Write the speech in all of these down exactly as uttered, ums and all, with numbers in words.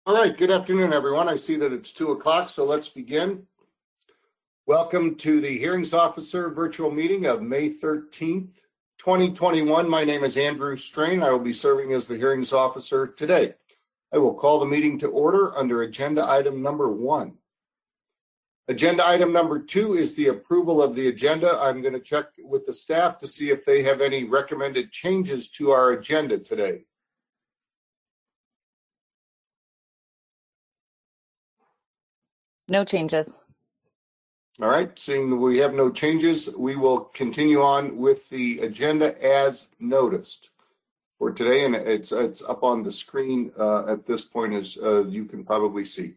All right, good afternoon, everyone. I see that it's two o'clock, so let's begin. Welcome to the Hearings Officer virtual meeting of May thirteenth, twenty twenty-one. My name is Andrew Strain. I will be serving as the Hearings Officer today. I will call the meeting to order under agenda item number one. Agenda item number two is the approval of the agenda. I'm going to check with the staff to see if they have any recommended changes to our agenda today. No changes. All right, seeing that we have no changes, we will continue on with the agenda as noticed for today, and it's it's up on the screen uh, at this point, as uh, you can probably see.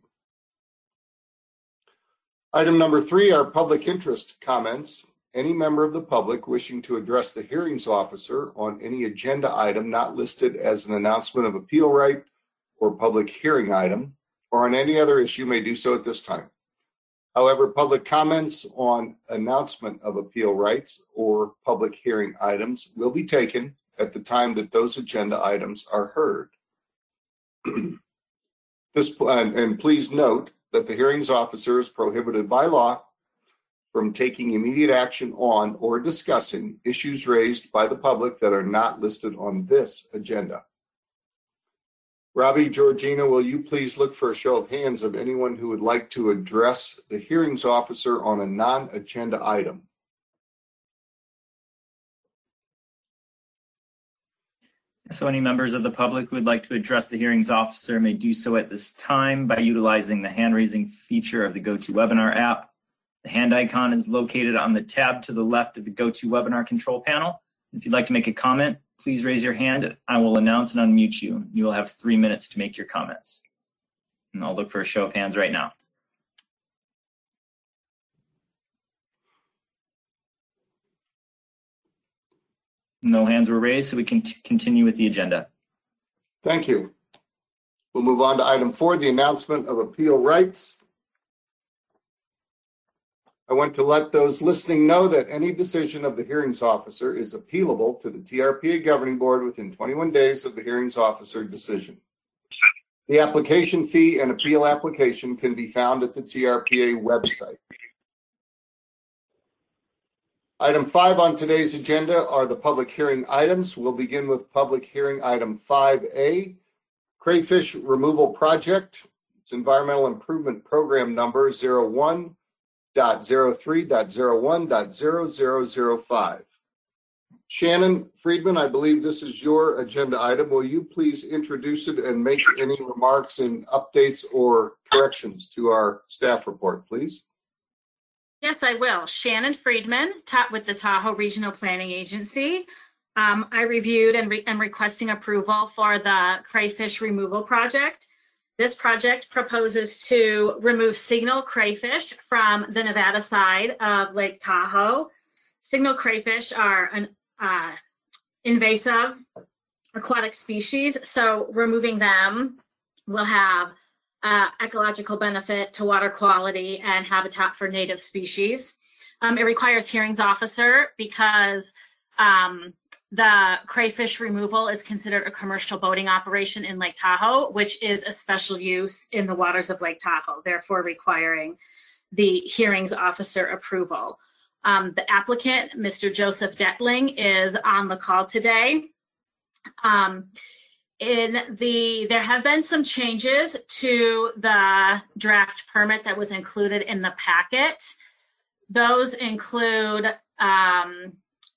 Item number three are public interest comments. Any member of the public wishing to address the hearings officer on any agenda item not listed as an announcement of appeal right or public hearing item, or on any other issue may do so at this time. However, public comments on announcement of appeal rights or public hearing items will be taken at the time that those agenda items are heard. This, and, and please note that the hearings officer is prohibited by law from taking immediate action on or discussing issues raised by the public that are not listed on this agenda. Robbie, Georgina, will you please look for a show of hands of anyone who would like to address the hearings officer on a non-agenda item? So any members of the public who would like to address the hearings officer may do so at this time by utilizing the hand-raising feature of the GoToWebinar app. The hand icon is located on the tab to the left of the GoToWebinar control panel. If you'd like to make a comment, please raise your hand. I will announce and unmute you. You will have three minutes to make your comments. And I'll look for a show of hands right now. No hands were raised, so we can continue with the agenda. Thank you. We'll move on to item four, the announcement of appeal rights. I want to let those listening know that any decision of the hearings officer is appealable to the T R P A Governing Board within twenty-one days of the hearings officer decision. The application fee and appeal application can be found at the T R P A website. Item five on today's agenda are the public hearing items. We'll begin with public hearing item five A, Crayfish Removal Project. It's Environmental Improvement Program number zero one dot zero three dot zero one dot zero zero zero five. Shannon Friedman, I believe this is your agenda item. Will you please introduce it and make any remarks and updates or corrections to our staff report, please? Yes, I will. Shannon Friedman, top with the Tahoe Regional Planning Agency. Um, I reviewed and re am requesting approval for the Crayfish Removal Project. This project proposes to remove signal crayfish from the Nevada side of Lake Tahoe. Signal crayfish are an uh, invasive aquatic species, so removing them will have uh, ecological benefit to water quality and habitat for native species. Um, it requires hearings officer because um, the crayfish removal is considered a commercial boating operation in Lake Tahoe, which is a special use in the waters of Lake Tahoe, therefore requiring the hearings officer approval. Um, the applicant, Mister Joseph Detling, is on the call today. Um, in the, there have been some changes to the draft permit that was included in the packet. Those include um,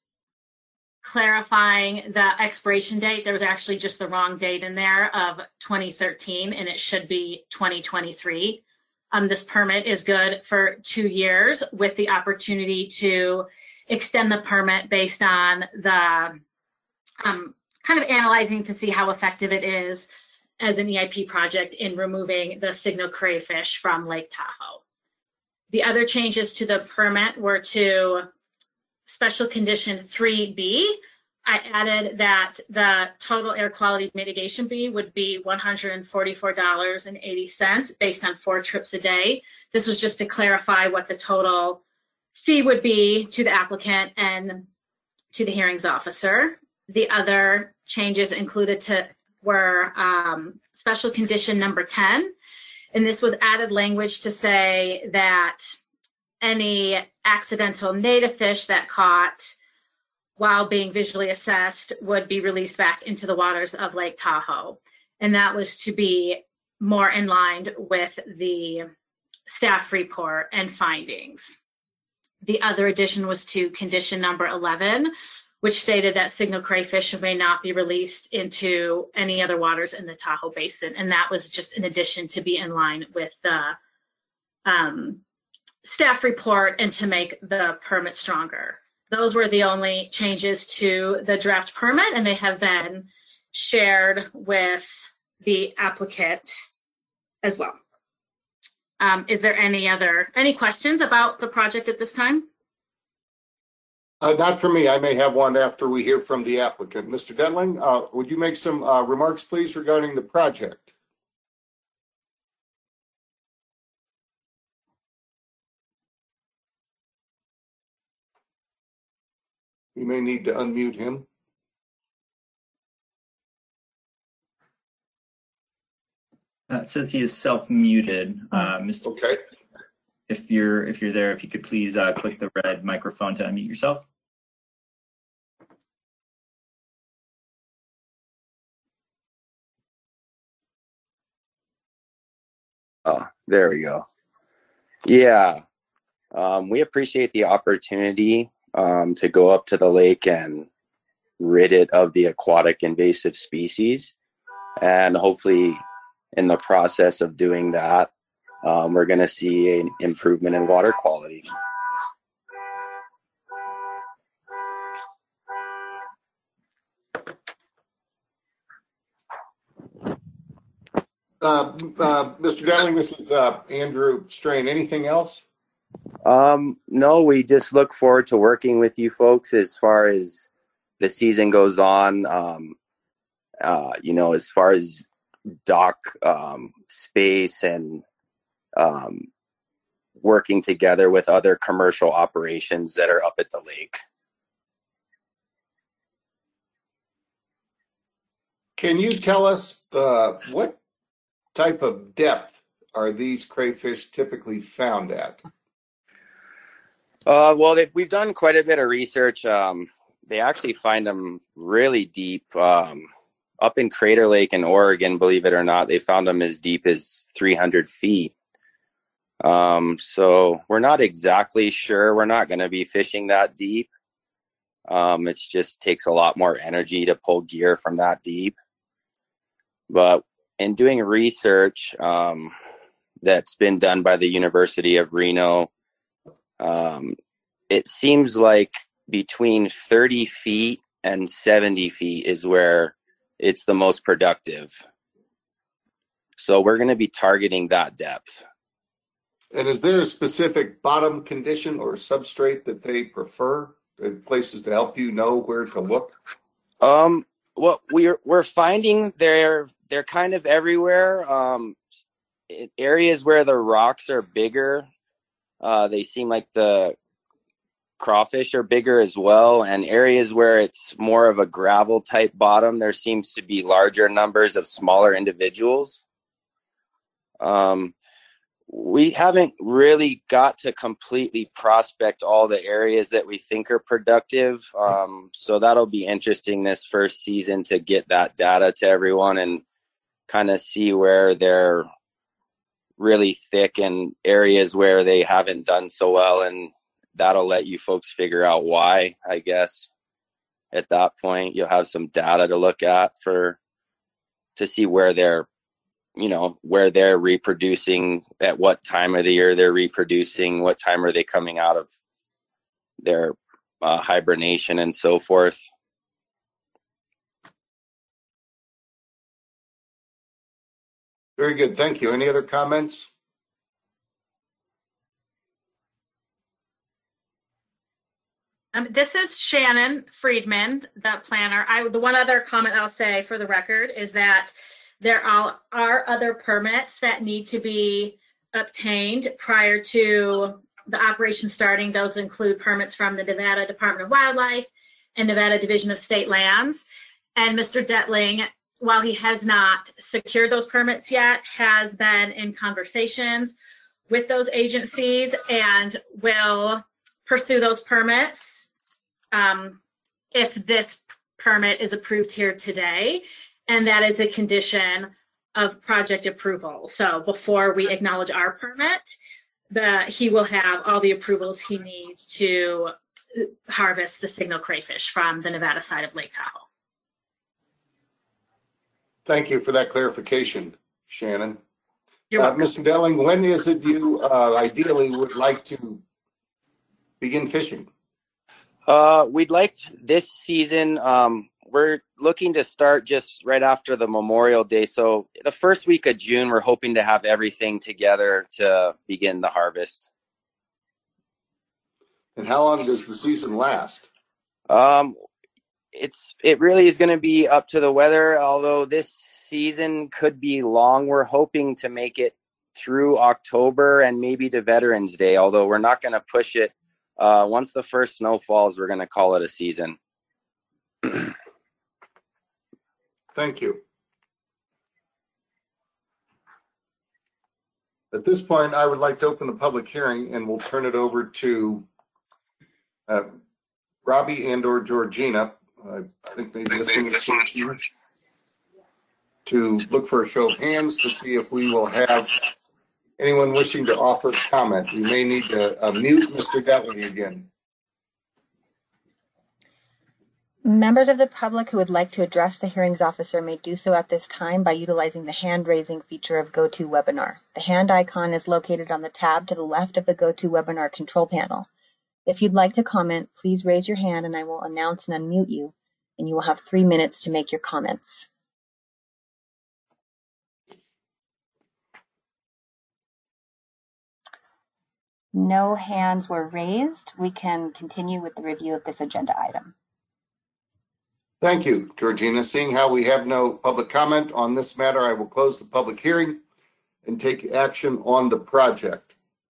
clarifying the expiration date. There was actually just the wrong date in there of twenty thirteen, and it should be twenty twenty-three. Um, this permit is good for two years with the opportunity to extend the permit based on the um, kind of analyzing to see how effective it is as an E I P project in removing the signal crayfish from Lake Tahoe. The other changes to the permit were to special condition three B. I added that the total air quality mitigation fee would be one hundred forty-four dollars and eighty cents based on four trips a day. This was just to clarify what the total fee would be to the applicant and to the hearings officer. The other changes included to were um, special condition number ten. And this was added language to say that any accidental native fish that caught while being visually assessed would be released back into the waters of Lake Tahoe. And that was to be more in line with the staff report and findings. The other addition was to condition number eleven, which stated that signal crayfish may not be released into any other waters in the Tahoe Basin. And that was just an addition to be in line with the um, staff report and to make the permit stronger. Those were the only changes to the draft permit, and they have been shared with the applicant as well. Um, is there any other, any questions about the project at this time? Uh, not for me. I may have one after we hear from the applicant. Mister Detling, uh, would you make some uh, remarks, please, regarding the project? You may need to unmute him. Uh, it says he is self-muted. Uh, Mister Okay. If you're if you're there, if you could please uh, click the red microphone to unmute yourself. Oh, there we go. Yeah, um, we appreciate the opportunity um, to go up to the lake and rid it of the aquatic invasive species. And hopefully in the process of doing that, um, we're going to see an improvement in water quality. Uh, uh, Mister Detling, this is uh, Andrew Strain. Anything else? Um, no, we just look forward to working with you folks as far as the season goes on. Um, uh, you know, as far as dock um, space and um, working together with other commercial operations that are up at the lake. Can you tell us uh, what type of depth are these crayfish typically found at? Uh, well, they've, we've done quite a bit of research. Um, they actually find them really deep. Um, up in Crater Lake in Oregon, believe it or not, they found them as deep as three hundred feet. Um, so we're not exactly sure. We're not going to be fishing that deep. Um, it just takes a lot more energy to pull gear from that deep. But in doing research um, that's been done by the University of Reno, um, it seems like between thirty feet and seventy feet is where it's the most productive. So we're going to be targeting that depth. And is there a specific bottom condition or substrate that they prefer? Places to help you know where to look? Um, what we're we're finding they're they're kind of everywhere. Um, areas where the rocks are bigger, uh, they seem like the crawfish are bigger as well. And areas where it's more of a gravel type bottom, there seems to be larger numbers of smaller individuals. Um, we haven't really got to completely prospect all the areas that we think are productive. Um, so that'll be interesting this first season to get that data to everyone and kind of see where they're really thick and areas where they haven't done so well. And that'll let you folks figure out why, I guess. At that point, you'll have some data to look at for, to see where they're, you know, where they're reproducing, at what time of the year they're reproducing, what time are they coming out of their uh, hibernation and so forth. Very good. Thank you. Any other comments? Um, this is Shannon Friedman, the planner. I, the one other comment I'll say for the record is that there are, are other permits that need to be obtained prior to the operation starting. Those include permits from the Nevada Department of Wildlife and Nevada Division of State Lands. And Mister Detling while he has not secured those permits yet, has been in conversations with those agencies and will pursue those permits um, if this permit is approved here today. And that is a condition of project approval. So before we acknowledge our permit, the, he will have all the approvals he needs to harvest the signal crayfish from the Nevada side of Lake Tahoe. Thank you for that clarification, Shannon. You're Uh, welcome. Mister Delling, when is it you uh, ideally would like to begin fishing? Uh, we'd like to- this season. Um, we're looking to start just right after the Memorial Day. So the first week of June, we're hoping to have everything together to begin the harvest. And how long does the season last? Um, it's it really is going to be up to the weather. Although this season could be long, we're hoping to make it through October and maybe to Veterans Day. Although we're not going to push it. Uh, once the first snow falls, we're going to call it a season. Thank you. At this point, I would like to open the public hearing and we'll turn it over to uh, Robbie and or Georgina. I think maybe this one is Georgina, to look for a show of hands to see if we will have anyone wishing to offer comment. We may need to uh, mute Mister Delling again. Members of the public who would like to address the hearings officer may do so at this time by utilizing the hand-raising feature of GoToWebinar. The hand icon is located on the tab to the left of the GoToWebinar control panel. If you'd like to comment, please raise your hand and I will announce and unmute you, and you will have three minutes to make your comments. No hands were raised. We can continue with the review of this agenda item. Thank you, Georgina. Seeing how we have no public comment on this matter, I will close the public hearing and take action on the project.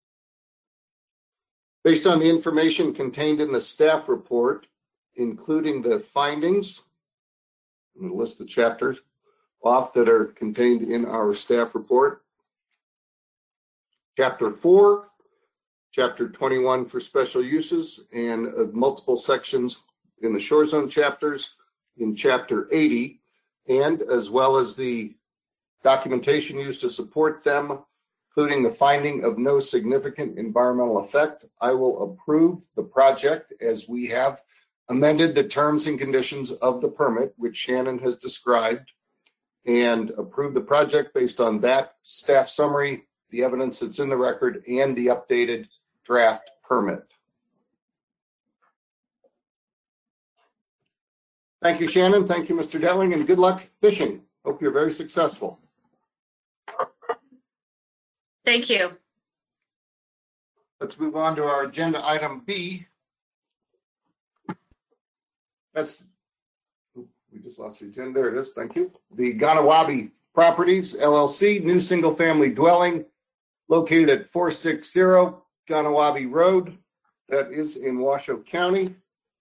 Based on the information contained in the staff report, including the findings, I'm going to list the chapters off that are contained in our staff report. Chapter four, Chapter twenty-one for special uses, and uh, multiple sections in the shore zone chapters in Chapter eighty, and as well as the documentation used to support them, including the finding of no significant environmental effect. I will approve the project as we have amended the terms and conditions of the permit, which Shannon has described, and approve the project based on that staff summary, the evidence that's in the record, and the updated draft permit. Thank you, Shannon. Thank you, Mister Delling, and good luck fishing. Hope you're very successful. Thank you. Let's move on to our agenda item B. That's, we just lost the agenda. There it is. Thank you. The Ganawabi Properties, L L C, new single-family dwelling located at four sixty Ganawabi Road. That is in Washoe County.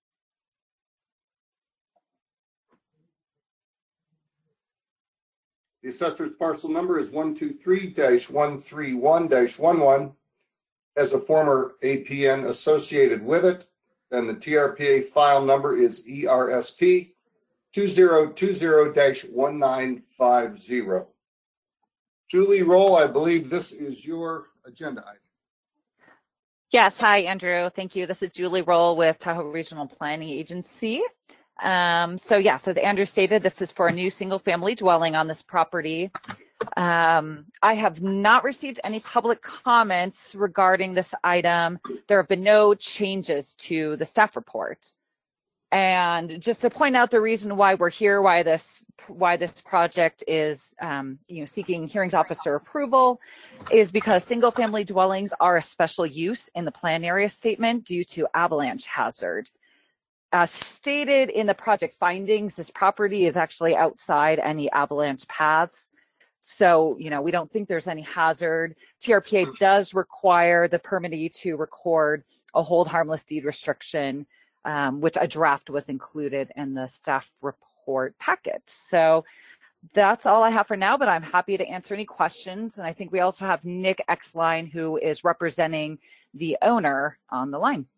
The assessor's parcel number is one two three dash one three one dash one one. Has a former A P N associated with it, and the T R P A file number is E R S P two zero two zero dash one nine five zero. Julie Roll, I believe this is your agenda item. Yes. Hi, Andrew. Thank you. This is Julie Roll with Tahoe Regional Planning Agency. Um, so yes, as Andrew stated, this is for a new single family dwelling on this property. Um, I have not received any public comments regarding this item. There have been no changes to the staff report. And just to point out the reason why we're here, why this why this project is um, you know, seeking hearings officer approval, is because single family dwellings are a special use in the plan area statement due to avalanche hazard. As stated in the project findings, this property is actually outside any avalanche paths. So, you know, we don't think there's any hazard. T R P A does require the permittee to record a hold harmless deed restriction, um, which a draft was included in the staff report packet. So That's all I have for now, but I'm happy to answer any questions. And I think we also have Nick Exline, who is representing the owner, on the line.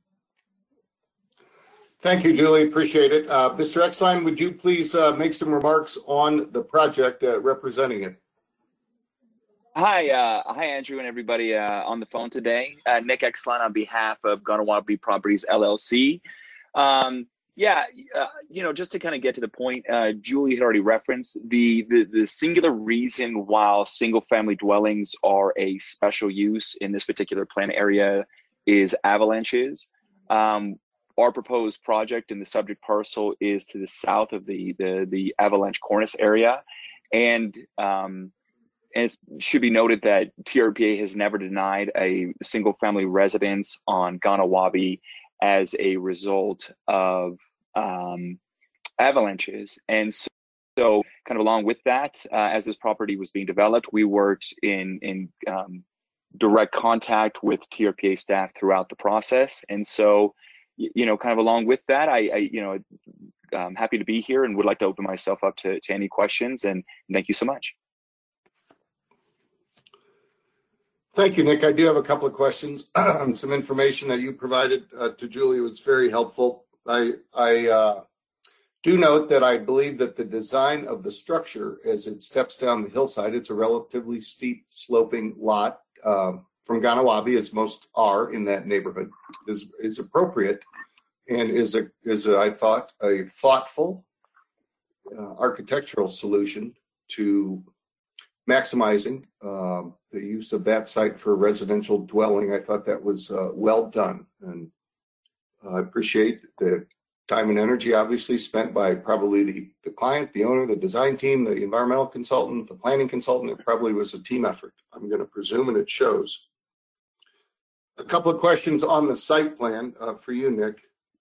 Thank you, Julie. Appreciate it. Uh, Mister Exline, would you please uh, make some remarks on the project uh, representing it? Hi, uh, hi, Andrew, and everybody uh, on the phone today. Uh, Nick Exline on behalf of Ganawaba Properties L L C. Um, yeah, uh, you know, just to kind of get to the point, uh, Julie had already referenced the, the the singular reason why single-family dwellings are a special use in this particular plan area is avalanches. Um, our proposed project in the subject parcel is to the south of the the, the avalanche cornice area, and um, And it should be noted that T R P A has never denied a single-family residence on Ganawaba as a result of um, avalanches. And so, so, kind of along with that, uh, as this property was being developed, we worked in in um, direct contact with T R P A staff throughout the process. And so, you know, kind of along with that, I, I you know, I'm happy to be here and would like to open myself up to, to any questions. And thank you so much. Thank you, Nick. I do have a couple of questions. Some information that you provided uh, to Julie was very helpful. I, I uh, do note that I believe that the design of the structure as it steps down the hillside, it's a relatively steep sloping lot uh, from Ganawaba, as most are in that neighborhood, is, is appropriate and is, a, is a, I thought, a thoughtful uh, architectural solution to maximizing uh, the use of that site for residential dwelling. I thought that was uh, well done, and I appreciate the time and energy obviously spent by probably the, the client, the owner, the design team, the environmental consultant, the planning consultant. It probably was a team effort, I'm going to presume, and it shows. A couple of questions on the site plan uh, for you, Nick.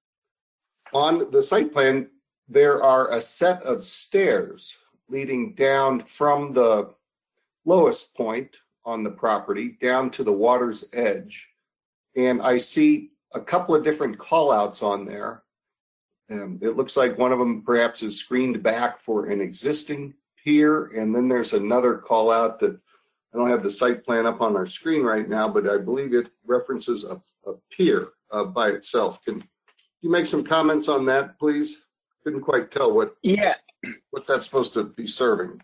On the site plan, there are a set of stairs leading down from the lowest point on the property down to the water's edge. And I see a couple of different call outs on there. Um, it looks like one of them perhaps is screened back for an existing pier. And then there's another call out that I don't have the site plan up on our screen right now, but I believe it references a, a pier uh, by itself. Can you make some comments on that, please? Couldn't quite tell what, yeah. what that's supposed to be serving.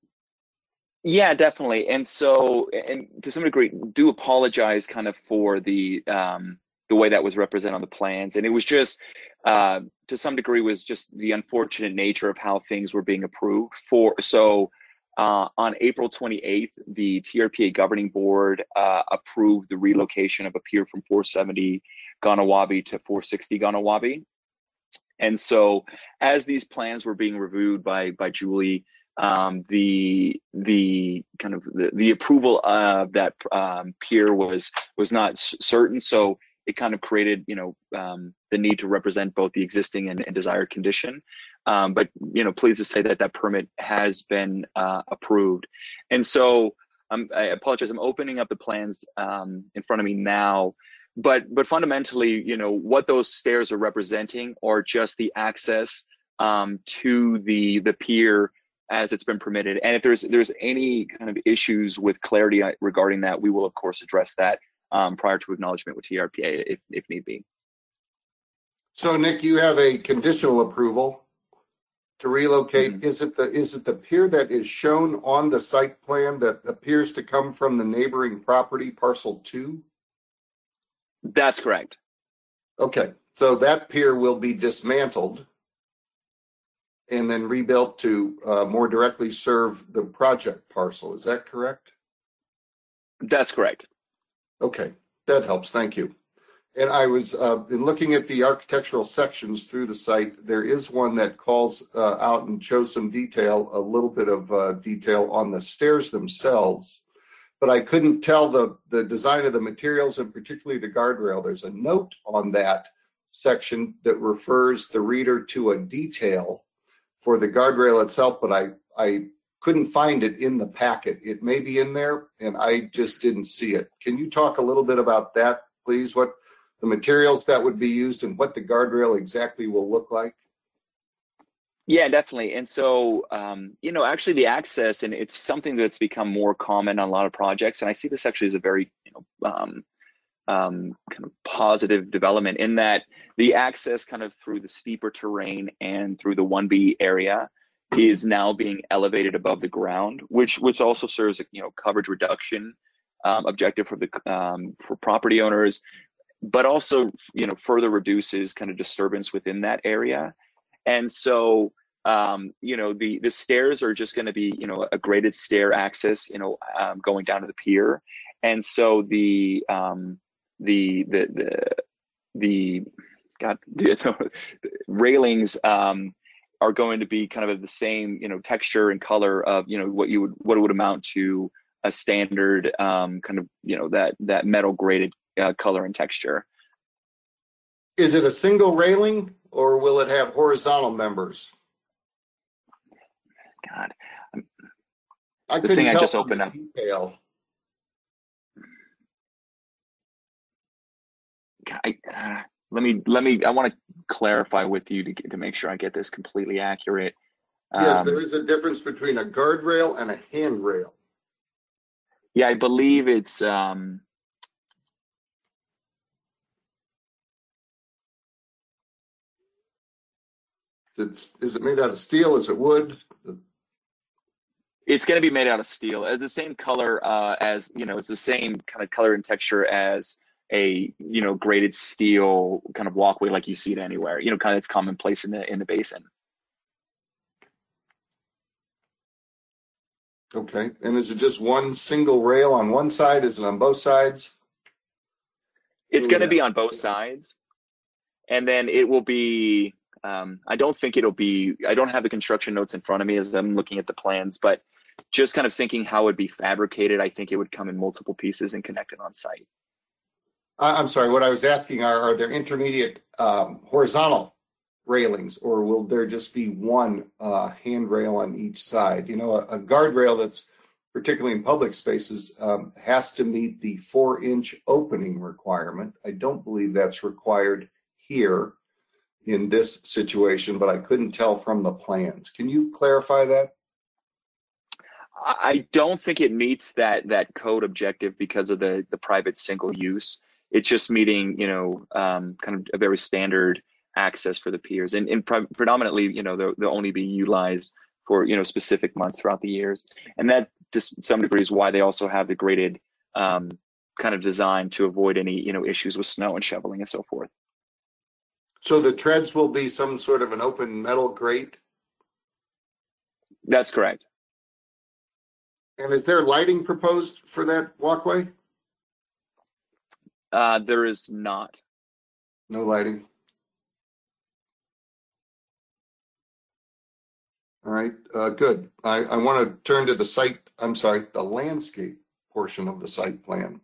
Yeah, definitely. And so, and to some degree, do apologize kind of for the um, the way that was represented on the plans. And it was just, uh, to some degree, was just the unfortunate nature of how things were being approved for. So uh, on April twenty-eighth, the T R P A governing board uh, approved the relocation of a pier from four seventy Ganawaba to four sixty Ganawaba. And so as these plans were being reviewed by by Julie, um the the kind of the, the approval of that um pier was was not s- certain, so it kind of created, you know, um the need to represent both the existing and, and desired condition. Um but, you know, pleased to say that that permit has been uh approved. And so um, I apologize, I'm opening up the plans um in front of me now, but but fundamentally, you know, what those stairs are representing are just the access um to the the pier as it's been permitted. And if there's there's any kind of issues with clarity regarding that, we will of course address that um, prior to acknowledgement with T R P A if, if need be. So Nick, you have a conditional approval to relocate. Mm-hmm. Is it the is it the pier that is shown on the site plan that appears to come from the neighboring property, parcel two? That's correct. Okay, so that pier will be dismantled and then rebuilt to uh, more directly serve the project parcel. Is that correct? That's correct. Okay, that helps. Thank you. And I was uh, in looking at the architectural sections through the site. There is one that calls uh, out and shows some detail, a little bit of uh, detail on the stairs themselves, but I couldn't tell the, the design of the materials and particularly the guardrail. There's a note on that section that refers the reader to a detail for the guardrail itself, but I, I couldn't find it in the packet. It may be in there, and I just didn't see it. Can you talk a little bit about that, please? What the materials that would be used and what the guardrail exactly will look like? Yeah, definitely. And so, um, you know, actually the access, and it's something that's become more common on a lot of projects. And I see this actually as a very, you know, um, um, kind of positive development in that the access kind of through the steeper terrain and through the one B area is now being elevated above the ground, which which also serves a, you know, coverage reduction um, objective for the um, for property owners, but also, you know, further reduces kind of disturbance within that area. And so, um, you know, the the stairs are just going to be, you know, a graded stair access, you know, um, going down to the pier. And so the um, the the the the God the, the railings um, are going to be kind of the same, you know, texture and color of, you know, what you would what it would amount to a standard um, kind of, you know, that that metal graded uh, color and texture. Is it a single railing or will it have horizontal members? God, I the couldn't thing I tell just from the opened up. detail. I, uh, let me let me. I want to clarify with you to get, to make sure I get this completely accurate. Yes, Um, there is a difference between a guardrail and a handrail. yeah, I believe it's. Um, It's, is it made out of steel? Is it wood? It's going to be made out of steel. It's the same color uh, as, you know, it's the same kind of color and texture as a, you know, graded steel kind of walkway like you see it anywhere. You know, kind of it's commonplace in the in the basin. Okay. And is it just one single rail on one side? Is it on both sides? It's Ooh, going to yeah. be on both sides, and then it will be. Um, I don't think it'll be. I don't have the construction notes in front of me as I'm looking at the plans, but just kind of thinking how it'd be fabricated, I think it would come in multiple pieces and connected on site. I- I'm sorry. What I was asking are, are there intermediate um, horizontal railings, or will there just be one uh, handrail on each side? You know, a, a guardrail that's particularly in public spaces um, has to meet the four-inch opening requirement. I don't believe that's required here in this situation, but I couldn't tell from the plans. Can you clarify that? I don't think it meets that that code objective because of the the private single use. It's just meeting, you know, um, kind of a very standard access for the piers, and, and pre- predominantly, you know, they'll, they'll only be utilized for, you know, specific months throughout the years, and that to some degree is why they also have the graded um, kind of design to avoid any, you know, issues with snow and shoveling and so forth. So the treads will be some sort of an open metal grate? That's correct. And is there lighting proposed for that walkway? Uh, there is not. No lighting. All right, uh, good. I, I want to turn to the site, I'm sorry, the landscape portion of the site plan.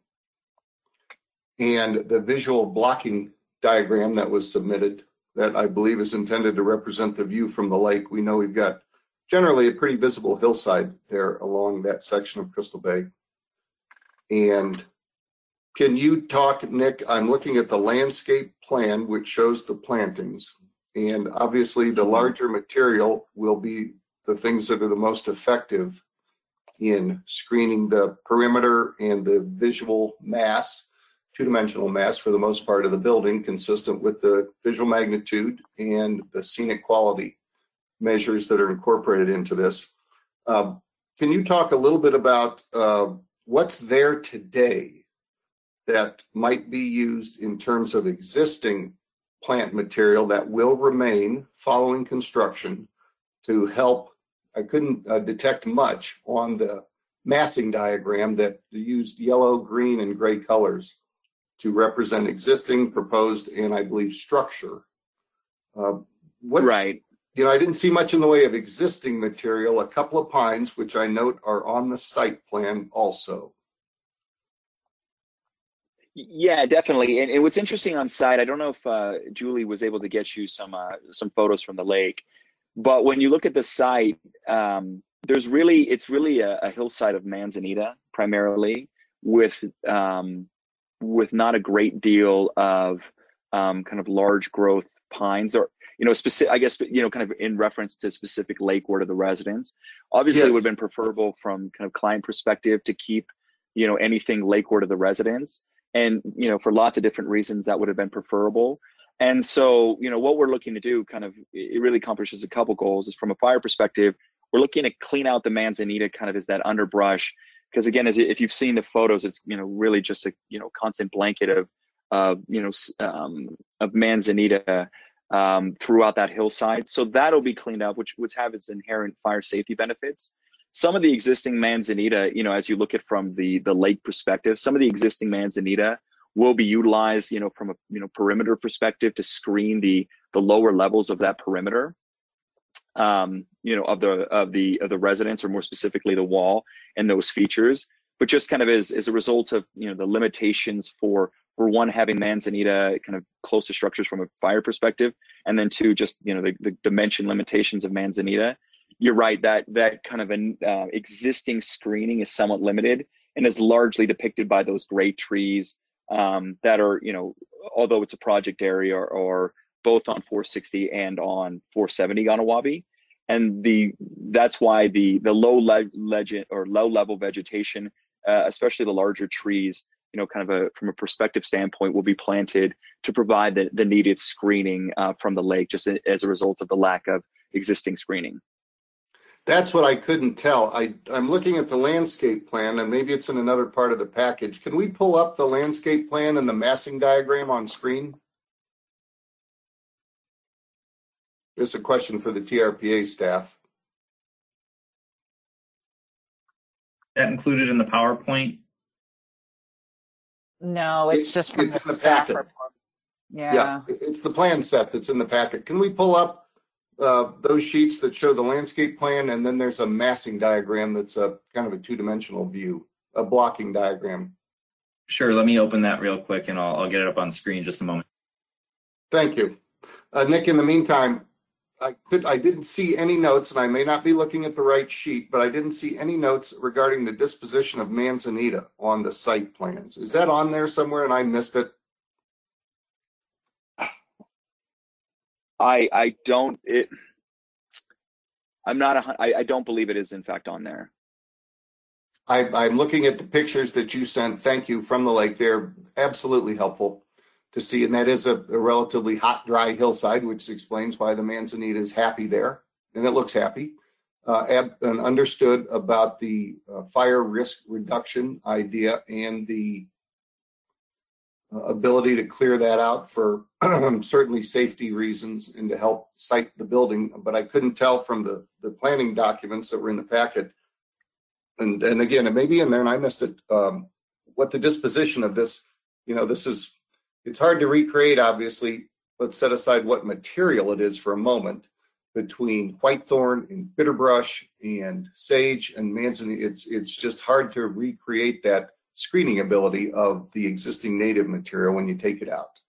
And the visual blocking diagram that was submitted that I believe is intended to represent the view from the lake. We know we've got generally a pretty visible hillside there along that section of Crystal Bay. And can you talk, Nick, I'm looking at the landscape plan, which shows the plantings. And obviously the larger material will be the things that are the most effective in screening the perimeter and the visual mass, two-dimensional mass for the most part of the building, consistent with the visual magnitude and the scenic quality measures that are incorporated into this. Um, can you talk a little bit about uh, what's there today that might be used in terms of existing plant material that will remain following construction to help? I couldn't uh, detect much on the massing diagram that used yellow, green, and gray colors to represent existing, proposed, and I believe structure. Uh, what's, Right. You know, I didn't see much in the way of existing material. A couple of pines, which I note are on the site plan also. Yeah, definitely. And, and what's interesting on site, I don't know if uh, Julie was able to get you some uh, some photos from the lake, but when you look at the site, um, there's really it's really a, a hillside of manzanita primarily, with um, with not a great deal of um, kind of large growth pines. Or you know, specific, I guess, you know, kind of in reference to specific lakeward of the residents. Obviously, Yes. it would have been preferable from kind of client perspective to keep, you know, anything lakeward of the residents. And, you know, for lots of different reasons, that would have been preferable. And so, you know, what we're looking to do kind of, it really accomplishes a couple goals. Is from a fire perspective, we're looking to clean out the manzanita kind of as that underbrush. Because again, as if you've seen the photos, it's, you know, really just a, you know, constant blanket of, uh, you know, um, of manzanita um, throughout that hillside. So that'll be cleaned up, which would have its inherent fire safety benefits. Some of the existing manzanita, you know, as you look at from the the lake perspective, some of the existing manzanita will be utilized, you know, from a, you know, perimeter perspective to screen the the lower levels of that perimeter. Um, you know, of the of the of the residents, or more specifically the wall and those features, but just kind of as as a result of, you know, the limitations for for one, having manzanita kind of close to structures from a fire perspective, and then two, just, you know, the, the dimension limitations of manzanita. You're right, that that kind of an uh, existing screening is somewhat limited and is largely depicted by those great trees um, that are, you know, although it's a project area, or, or both on four sixty and on four seventy Ganawabi. And the that's why the the low le- legend or low level vegetation, uh, especially the larger trees, you know, kind of a from a perspective standpoint, will be planted to provide the, the needed screening uh, from the lake, just as a result of the lack of existing screening. That's what I couldn't tell. I, I'm looking at the landscape plan, and maybe it's in another part of the package. Can we pull up the landscape plan and the massing diagram on screen? Here's a question for the T R P A staff. That included in the PowerPoint? No, it's, It's- just from it's the in the staff packet. report. Yeah. Yeah, it's the plan set that's in the packet. Can we pull up uh, those sheets that show the landscape plan, and then there's a massing diagram that's a kind of a two-dimensional view, a blocking diagram. Sure, let me open that real quick and I'll, I'll get it up on screen in just a moment. Thank you. Uh, Nick, in the meantime, I could I didn't see any notes, and I may not be looking at the right sheet, but I didn't see any notes regarding the disposition of manzanita on the site plans. Is that on there somewhere and I missed it? I I don't it. I'm not a, I, I don't believe it is in fact on there. I, I'm looking at the pictures that you sent. Thank you, from the lake. They're absolutely helpful to see, and that is a, a relatively hot, dry hillside, which explains why the manzanita is happy there, and it looks happy. Uh, ab, and understood about the uh, fire risk reduction idea and the uh, ability to clear that out for certainly safety reasons and to help site the building. But I couldn't tell from the, the planning documents that were in the packet. And, and again, it may be in there and I missed it, um, what the disposition of this, you know, this is, it's hard to recreate, obviously. Let's set aside what material it is for a moment. Between whitethorn and bitterbrush and sage and manzanita, it's it's just hard to recreate that screening ability of the existing native material when you take it out.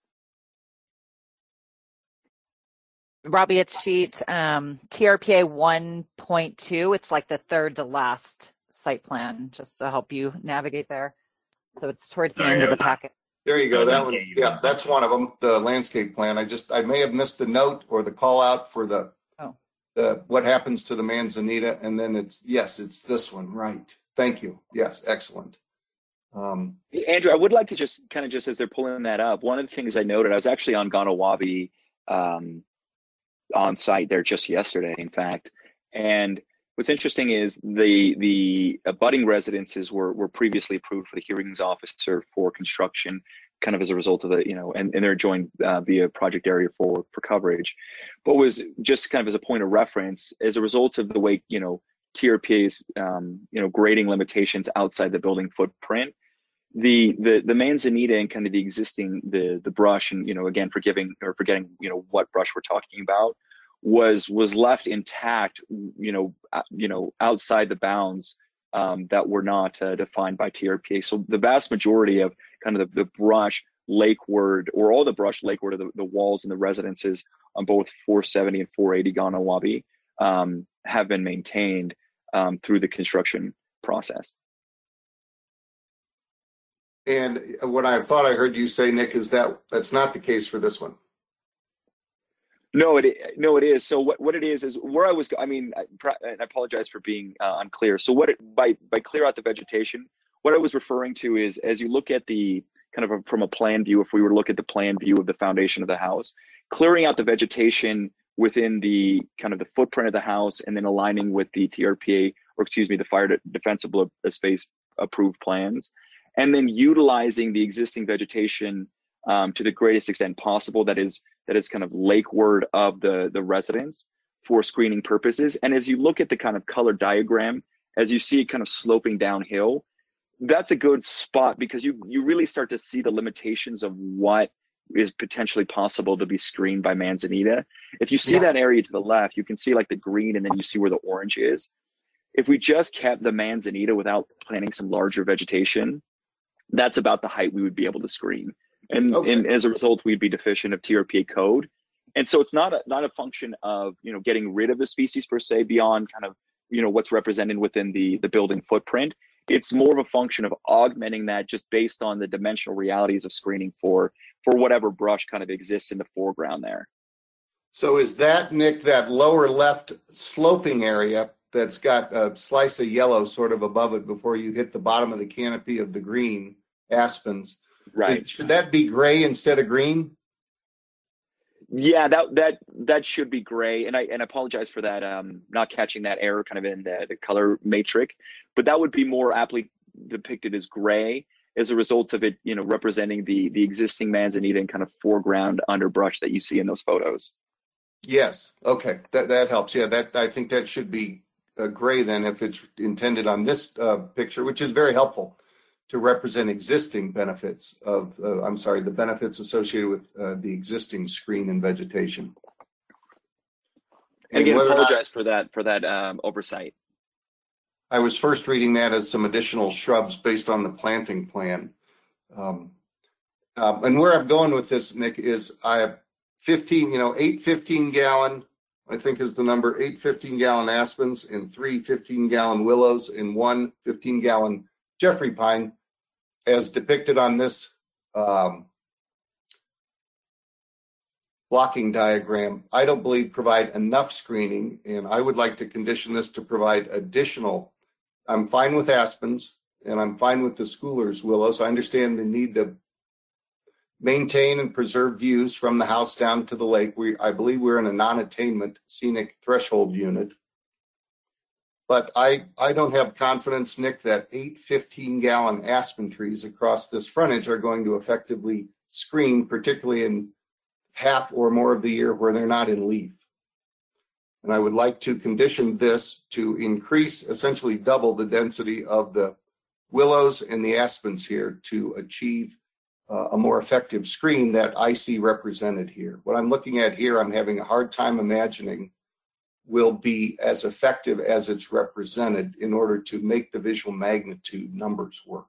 Robbie, it's sheet um, T R P A one point two. It's like the third to last site plan, just to help you navigate there. So it's towards the Sorry, end of I the was- packet. There you go. That's That okay, one, you yeah, know. that's one of them. The landscape plan. I just I may have missed the note or the call out for the Oh. the what happens to the manzanita, and then it's yes, it's this one, right? Thank you. Yes, excellent. Um, Andrew, I would like to just kind of just as they're pulling that up, one of the things I noted, I was actually on Ganawabi um, on site there just yesterday, in fact. And what's interesting is the the abutting residences were were previously approved for the hearings officer for construction, kind of as a result of the, you know, and, and they're joined uh, via project area for for coverage. But was just kind of as a point of reference, as a result of the way, you know, T R P A's, um, you know, grading limitations outside the building footprint, the the the manzanita and kind of the existing the the brush, and, you know, again, forgiving or forgetting, you know, what brush we're talking about, was was left intact, you know, uh, you know, outside the bounds um, that were not uh, defined by T R P A. So the vast majority of kind of the, the brush lakeward, or all the brush lakeward of the, the walls and the residences on both four seventy and four eighty Ganawabi um, have been maintained um, through the construction process. and what I thought I heard you say, Nick, is that that's not the case for this one. No, it no, it is. So what, what it is is where I was. I mean, I, I apologize for being uh, unclear. So what it, by by clear out the vegetation, what I was referring to is as you look at the kind of a, from a plan view, if we were to look at the plan view of the foundation of the house, clearing out the vegetation within the kind of the footprint of the house, and then aligning with the T R P A, or excuse me, the Fire Defensible Space approved plans, and then utilizing the existing vegetation um, to the greatest extent possible. That is. that is kind of lakeward of the, the residence for screening purposes. And as you look at the kind of color diagram, as you see it kind of sloping downhill, that's a good spot because you, you really start to see the limitations of what is potentially possible to be screened by manzanita. If you see Yeah. that area to the left, you can see like the green and then you see where the orange is. If we just kept the manzanita without planting some larger vegetation, that's about the height we would be able to screen. And, Okay. and as a result, we'd be deficient of T R P A code. And so it's not a, not a function of, you know, getting rid of the species per se beyond kind of, you know, what's represented within the, the building footprint. It's more of a function of augmenting that just based on the dimensional realities of screening for, for whatever brush kind of exists in the foreground there. So is that, Nick, that lower left sloping area that's got a slice of yellow sort of above it before you hit the bottom of the canopy of the green aspens? Right. Is- Should that be gray instead of green? Yeah, that that that should be gray, and I and I apologize for that, um, not catching that error kind of in the, the color matrix, but that would be more aptly depicted as gray as a result of it, you know, representing the the existing manzanita and kind of foreground underbrush that you see in those photos. Yes. Okay. That that helps. Yeah. That I think that should be uh, gray then if it's intended on this uh, picture, which is very helpful to represent existing benefits of, uh, I'm sorry, the benefits associated with uh, the existing screen and vegetation. And again, whether or not- apologize for that for that um, oversight. I was first reading that as some additional shrubs based on the planting plan. Um, um, and where I'm going with this, Nick, is I have fifteen, you know, eight fifteen gallon, I think is the number, eight fifteen gallon aspens and three fifteen gallon willows and one fifteen gallon Jeffrey pine, as depicted on this um, blocking diagram. I don't believe provide enough screening, and I would like to condition this to provide additional. I'm fine with aspens, and I'm fine with the schoolers willows. I understand the need to maintain and preserve views from the house down to the lake. We, I believe we're in a non-attainment scenic threshold unit. But I, I don't have confidence, Nick, that eight fifteen gallon aspen trees across this frontage are going to effectively screen, particularly in half or more of the year where they're not in leaf. And I would like to condition this to increase, essentially double the density of the willows and the aspens here to achieve uh, a more effective screen that I see represented here. What I'm looking at here, I'm having a hard time imagining will be as effective as it's represented in order to make the visual magnitude numbers work.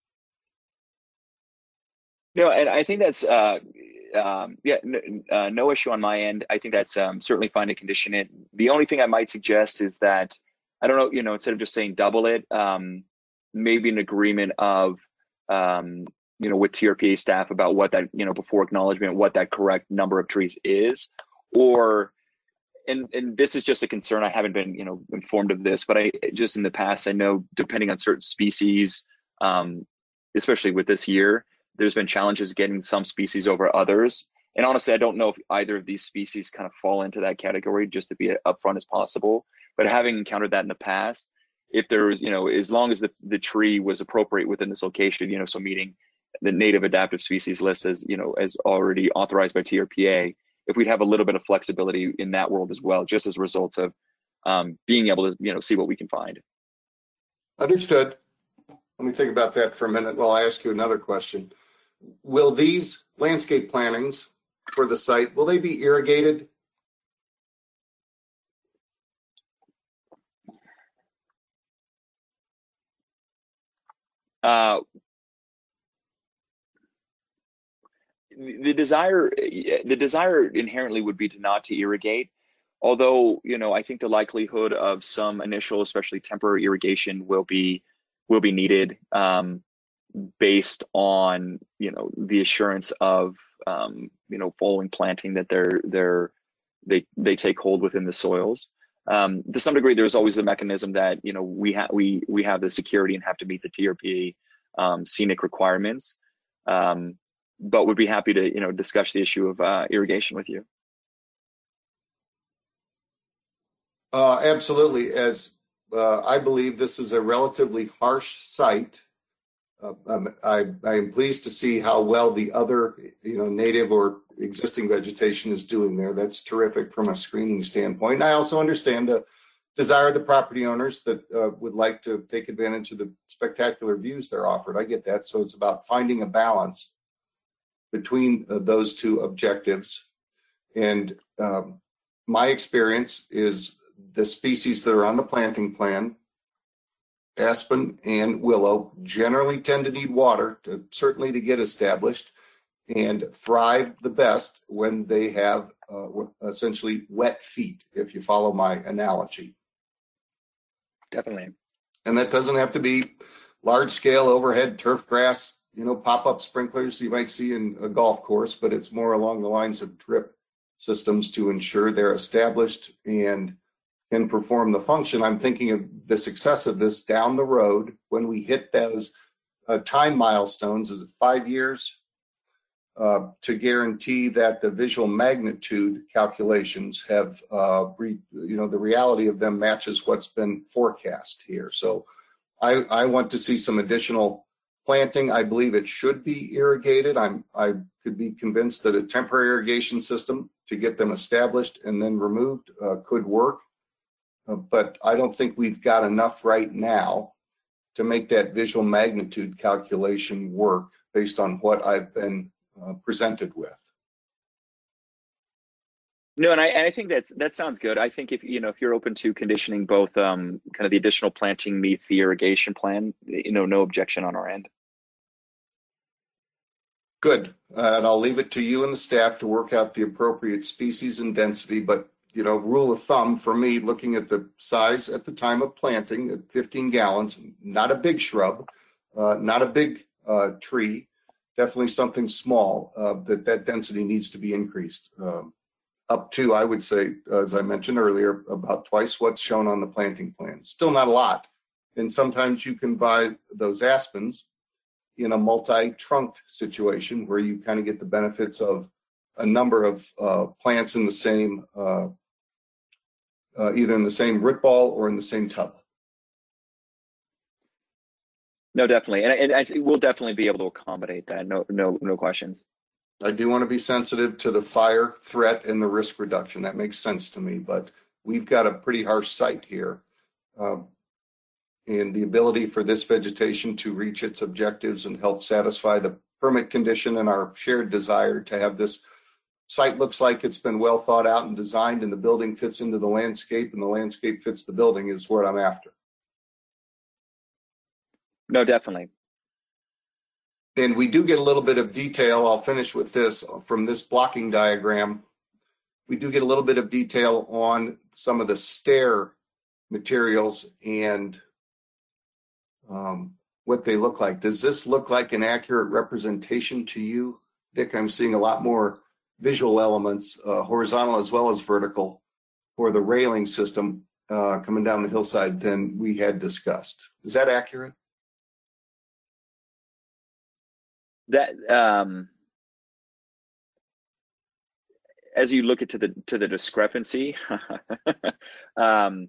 No, and I think that's uh, um, yeah, n- uh, no issue on my end. I think that's um, certainly fine to condition it. The only thing I might suggest is that I don't know, you know, instead of just saying double it, um, maybe an agreement of um, you know, with T R P A staff about what that, you know, before acknowledgement, what that correct number of trees is, or and and this is just a concern. I haven't been, you know, informed of this, but I just in the past, I know depending on certain species, um, especially with this year, there's been challenges getting some species over others. And honestly, I don't know if either of these species kind of fall into that category, just to be as upfront as possible. But having encountered that in the past, if there was, you know, as long as the, the tree was appropriate within this location, you know, so meeting the native adaptive species list as, you know, as already authorized by T R P A, if we'd have a little bit of flexibility in that world as well, just as a result of um, being able to, you know, see what we can find. Understood. Let me think about that for a minute while I ask you another question. Will these landscape plantings for the site, will they be irrigated? Uh, the desire, the desire inherently would be to not to irrigate. Although, you know, I think the likelihood of some initial, especially temporary irrigation will be will be needed um, based on, you know, the assurance of, um, you know, following planting that they're they're they they take hold within the soils. Um, to some degree, there's always the mechanism that you know we have we we have the security and have to meet the T R P um, scenic requirements. Um, but would be happy to you know discuss the issue of uh, irrigation with you. Uh, absolutely. As uh, I believe this is a relatively harsh site. Uh, um, I, I am pleased to see how well the other, you know, native or existing vegetation is doing there. That's terrific from a screening standpoint. And I also understand the desire of the property owners that uh, would like to take advantage of the spectacular views they're offered. I get that. So it's about finding a balance between uh, those two objectives. And um, my experience is the species that are on the planting plan, aspen and willow, generally tend to need water to certainly to get established and thrive the best when they have uh, essentially wet feet, if you follow my analogy. Definitely. And that doesn't have to be large scale overhead turf grass, you know, pop-up sprinklers you might see in a golf course, but it's more along the lines of drip systems to ensure they're established and can perform the function. I'm thinking of the success of this down the road when we hit those uh, time milestones. Is it five years uh, to guarantee that the visual magnitude calculations have, uh, re, you know, the reality of them matches what's been forecast here. So I, I want to see some additional planting. I believe it should be irrigated. I'm, I could be convinced that a temporary irrigation system to get them established and then removed uh, could work. Uh, but I don't think we've got enough right now to make that visual magnitude calculation work based on what I've been uh, presented with. No, and I, and I think that's that sounds good. I think if you know if you're open to conditioning both, um, kind of the additional planting meets the irrigation plan, you know, no objection on our end. Good, uh, and I'll leave it to you and the staff to work out the appropriate species and density, but you know, rule of thumb for me, looking at the size at the time of planting at fifteen gallons, not a big shrub, uh, not a big uh, tree, definitely something small, uh, that that density needs to be increased um, up to, I would say, as I mentioned earlier, about twice what's shown on the planting plan. Still not a lot. And sometimes you can buy those aspens in a multi-trunked situation where you kind of get the benefits of a number of uh, plants in the same uh, Uh, either in the same root ball or in the same tub. No, definitely, and, and I think we'll definitely be able to accommodate that. No, no, no questions. I do want to be sensitive to the fire threat and the risk reduction. That makes sense to me, but we've got a pretty harsh site here, uh, and the ability for this vegetation to reach its objectives and help satisfy the permit condition and our shared desire to have this site looks like it's been well thought out and designed, and the building fits into the landscape and the landscape fits the building is what I'm after. No, definitely. And we do get a little bit of detail. I'll finish with this from this blocking diagram. We do get a little bit of detail on some of the stair materials and um, what they look like. Does this look like an accurate representation to you, Dick? I'm seeing a lot more visual elements, uh, horizontal as well as vertical, for the railing system uh, coming down the hillside than we had discussed. Is that accurate? That um, as you look into the to the discrepancy, um,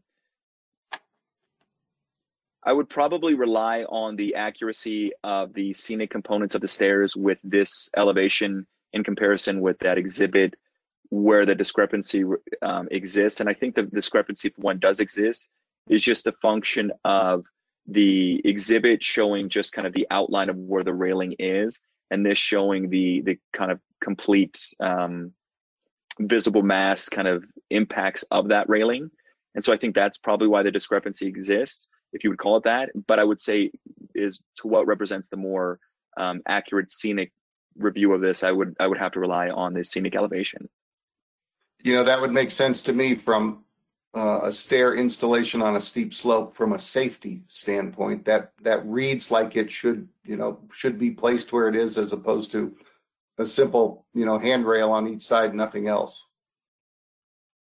I would probably rely on the accuracy of the scenic components of the stairs with this elevation in comparison with that exhibit where the discrepancy um, exists. And I think the discrepancy, if one does exist, is just a function of the exhibit showing just kind of the outline of where the railing is, and this showing the the kind of complete um, visible mass kind of impacts of that railing. And so I think that's probably why the discrepancy exists, if you would call it that. But I would say is to what represents the more um, accurate scenic review of this, I would I would have to rely on the scenic elevation. You know, that would make sense to me from uh, a stair installation on a steep slope from a safety standpoint. That that reads like it should, you know, should be placed where it is, as opposed to a simple, you know, handrail on each side, nothing else.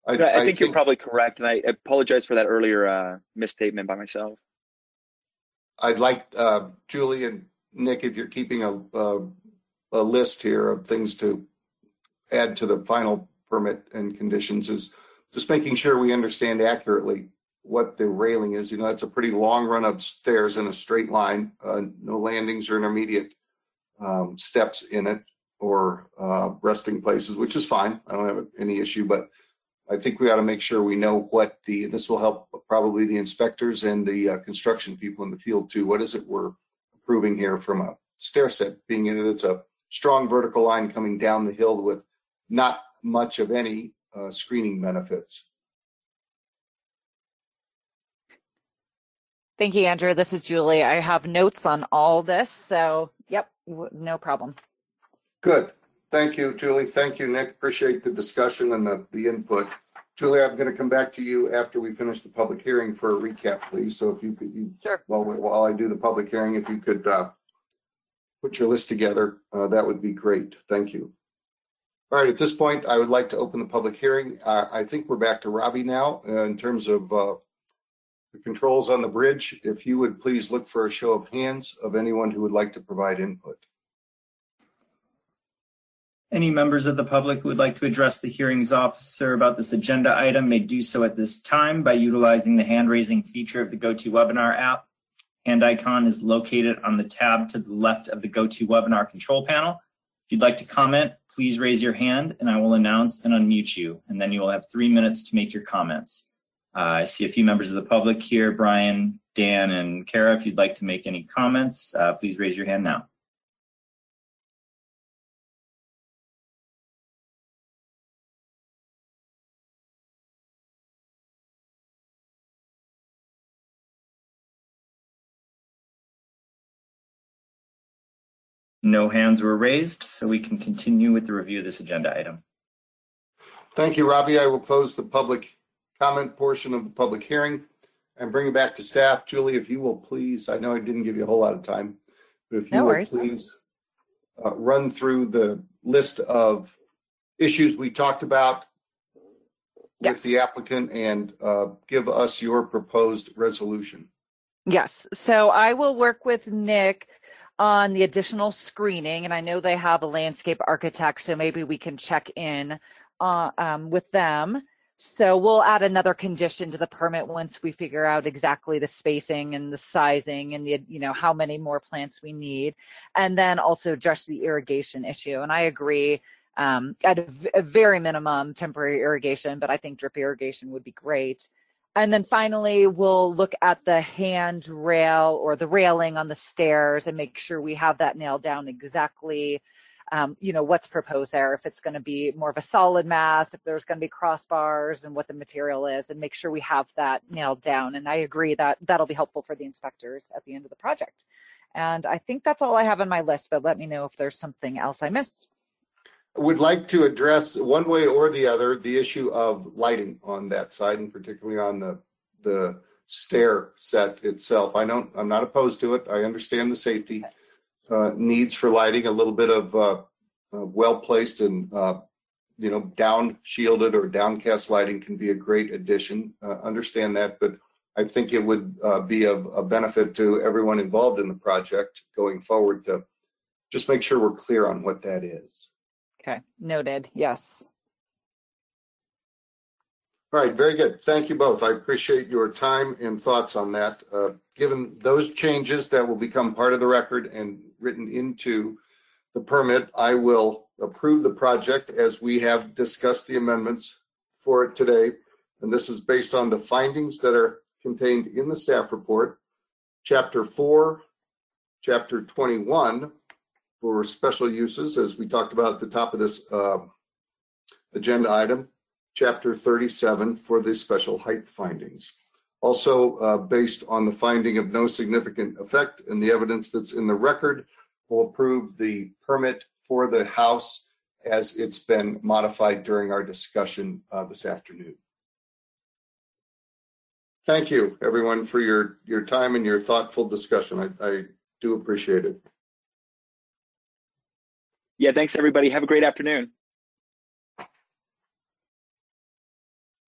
I, No, I, I think you're probably correct, and I apologize for that earlier uh, misstatement by myself. I'd like uh, Julie and Nick, if you're keeping a, a a list here of things to add to the final permit and conditions, is just making sure we understand accurately what the railing is. You know, it's a pretty long run of stairs in a straight line, uh, no landings or intermediate um, steps in it or uh, resting places, which is fine. I don't have any issue, but I think we ought to make sure we know what the, this will help probably the inspectors and the uh, construction people in the field too. What is it we're approving here from a stair set, being that it's a strong vertical line coming down the hill with not much of any uh, screening benefits. Thank you, Andrew. This is Julie. I have notes on all this, so yep, no problem. Good. Thank you, Julie. Thank you, Nick. Appreciate the discussion and the, the input. Julie, I'm going to come back to you after we finish the public hearing for a recap, please. So if you could, you, sure. While, while I do the public hearing, if you could uh, put your list together, uh, that would be great. Thank you. All right, at this point, I would like to open the public hearing. Uh, I think we're back to Robbie now uh, in terms of uh, the controls on the bridge. If you would please look for a show of hands of anyone who would like to provide input. Any members of the public who would like to address the hearings officer about this agenda item may do so at this time by utilizing the hand-raising feature of the GoToWebinar app. Hand icon is located on the tab to the left of the GoToWebinar control panel. If you'd like to comment, please raise your hand and I will announce and unmute you, and then you will have three minutes to make your comments. Uh, I see a few members of the public here, Brian, Dan, and Kara. If you'd like to make any comments, uh, please raise your hand now. No hands were raised, so we can continue with the review of this agenda item. Thank you, Robbie. I will close the public comment portion of the public hearing and bring it back to staff. Julie, if you will please, I know I didn't give you a whole lot of time, but if you No will worries. please uh, run through the list of issues we talked about Yes. with the applicant and uh, give us your proposed resolution. Yes, so I will work with Nick on the additional screening, and I know they have a landscape architect, so maybe we can check in uh, um, with them. So we'll add another condition to the permit once we figure out exactly the spacing and the sizing and the, you know, how many more plants we need, and then also address the irrigation issue. And I agree, um, at a, a very minimum temporary irrigation, but I think drip irrigation would be great. And then finally, we'll look at the handrail or the railing on the stairs and make sure we have that nailed down exactly, um, you know, what's proposed there, if it's going to be more of a solid mass, if there's going to be crossbars and what the material is, and make sure we have that nailed down. And I agree that that'll be helpful for the inspectors at the end of the project. And I think that's all I have on my list, but let me know if there's something else I missed. Would like to address one way or the other the issue of lighting on that side, and particularly on the the stair set itself. I don't, I'm not opposed to it. I understand the safety uh, needs for lighting. A little bit of uh, uh, well placed and uh, you know, down shielded or downcast lighting can be a great addition. Uh, understand that, but I think it would uh, be of a benefit to everyone involved in the project going forward to just make sure we're clear on what that is. Okay, noted. Yes. All right, very good. Thank you both. I appreciate your time and thoughts on that. Uh, given those changes that will become part of the record and written into the permit, I will approve the project as we have discussed the amendments for it today. And this is based on the findings that are contained in the staff report, chapter four, chapter twenty-one, for special uses, as we talked about at the top of this uh, agenda item, chapter thirty-seven for the special height findings. Also, uh, based on the finding of no significant effect and the evidence that's in the record, we'll approve the permit for the house as it's been modified during our discussion uh, this afternoon. Thank you, everyone, for your, your time and your thoughtful discussion. I, I do appreciate it. Yeah, thanks everybody. Have a great afternoon.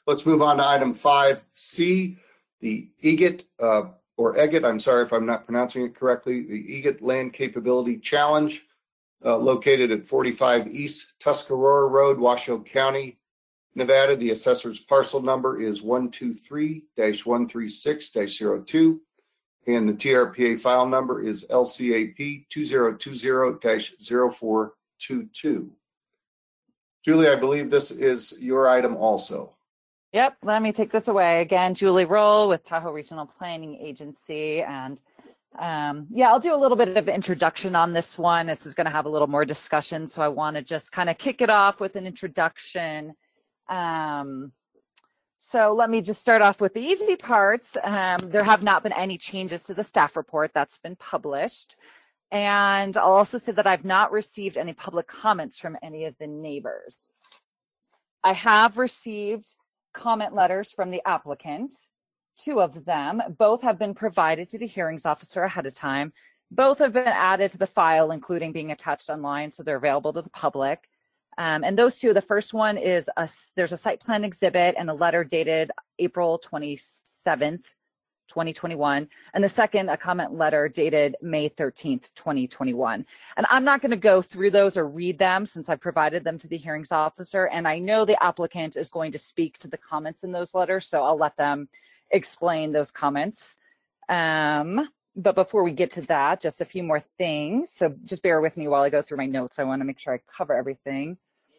Let's move on to item five C, the EGIT, uh, or EGIT, I'm sorry if I'm not pronouncing it correctly, the EGIT Land Capability Challenge, uh, located at forty-five East Tuscarora Road, Washoe County, Nevada. The assessor's parcel number is one two three dash one three six dash zero two, and the T R P A file number is L C A P two zero two zero dash zero four two two. Julie, I believe this is your item also. Yep, let me take this away. Again, Julie Roll with Tahoe Regional Planning Agency. And um, yeah, I'll do a little bit of introduction on this one. This is going to have a little more discussion. So I want to just kind of kick it off with an introduction. Um, so let me just start off with the easy parts. Um, there have not been any changes to the staff report that's been published. And I'll also say that I've not received any public comments from any of the neighbors. I have received comment letters from the applicant, two of them. Both have been provided to the hearings officer ahead of time. Both have been added to the file, including being attached online, so they're available to the public. Um, and those two, the first one is, a, there's a site plan exhibit and a letter dated April twenty-seventh, twenty twenty-one. And the second, a comment letter dated May thirteenth, twenty twenty-one. And I'm not going to go through those or read them since I provided them to the hearings officer. And I know the applicant is going to speak to the comments in those letters, so I'll let them explain those comments. Um, but before we get to that, just a few more things. So just bear with me while I go through my notes. I want to make sure I cover everything.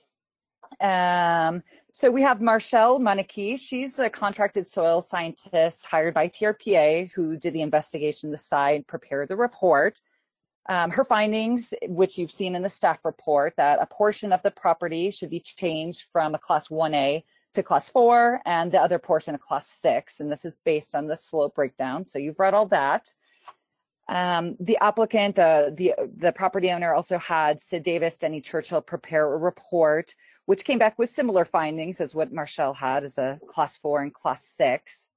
Um, so we have Marshall Munike. She's a contracted soil scientist hired by T R P A who did the investigation, the site, prepared the report. Um, her findings, which you've seen in the staff report, that a portion of the property should be changed from a class one A to class four and the other portion a class six. And this is based on the slope breakdown. So you've read all that. Um, the applicant, uh, the, the property owner also had Sid Davis, Denny Churchill prepare a report, which came back with similar findings as what Marshall had as a class four and class six.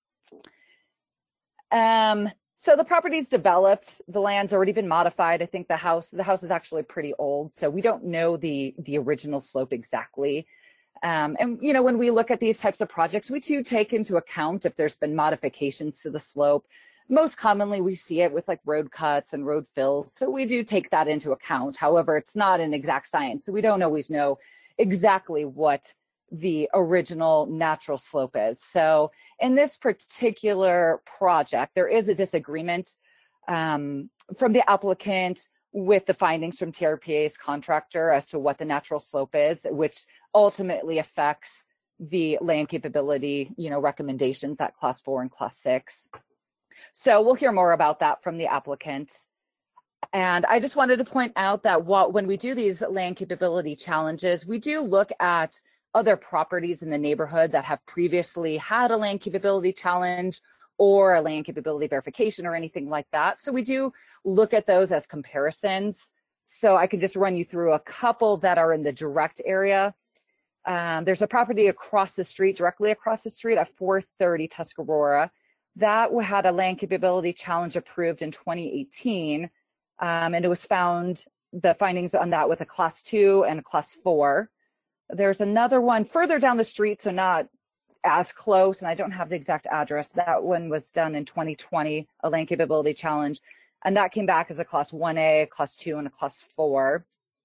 Um, so the property's developed, the land's already been modified. I think the house, the house is actually pretty old, so we don't know the, the original slope exactly. Um, and, you know, when we look at these types of projects, we do take into account if there's been modifications to the slope. Most commonly, we see it with like road cuts and road fills, so we do take that into account. However, it's not an exact science, so we don't always know exactly what the original natural slope is. So in this particular project, there is a disagreement um, from the applicant with the findings from T R P A's contractor as to what the natural slope is, which ultimately affects the land capability, you know, recommendations at class four and class six. So we'll hear more about that from the applicant. And I just wanted to point out that what, when we do these land capability challenges, we do look at other properties in the neighborhood that have previously had a land capability challenge or a land capability verification or anything like that. So we do look at those as comparisons. So I can just run you through a couple that are in the direct area. Um, there's a property across the street, directly across the street at four thirty Tuscarora. That had a land capability challenge approved in twenty eighteen. Um, and it was found, the findings on that was a class two and a class four. There's another one further down the street, so not as close, and I don't have the exact address. That one was done in twenty twenty, a land capability challenge, and that came back as a class one A, a class two, and a class four.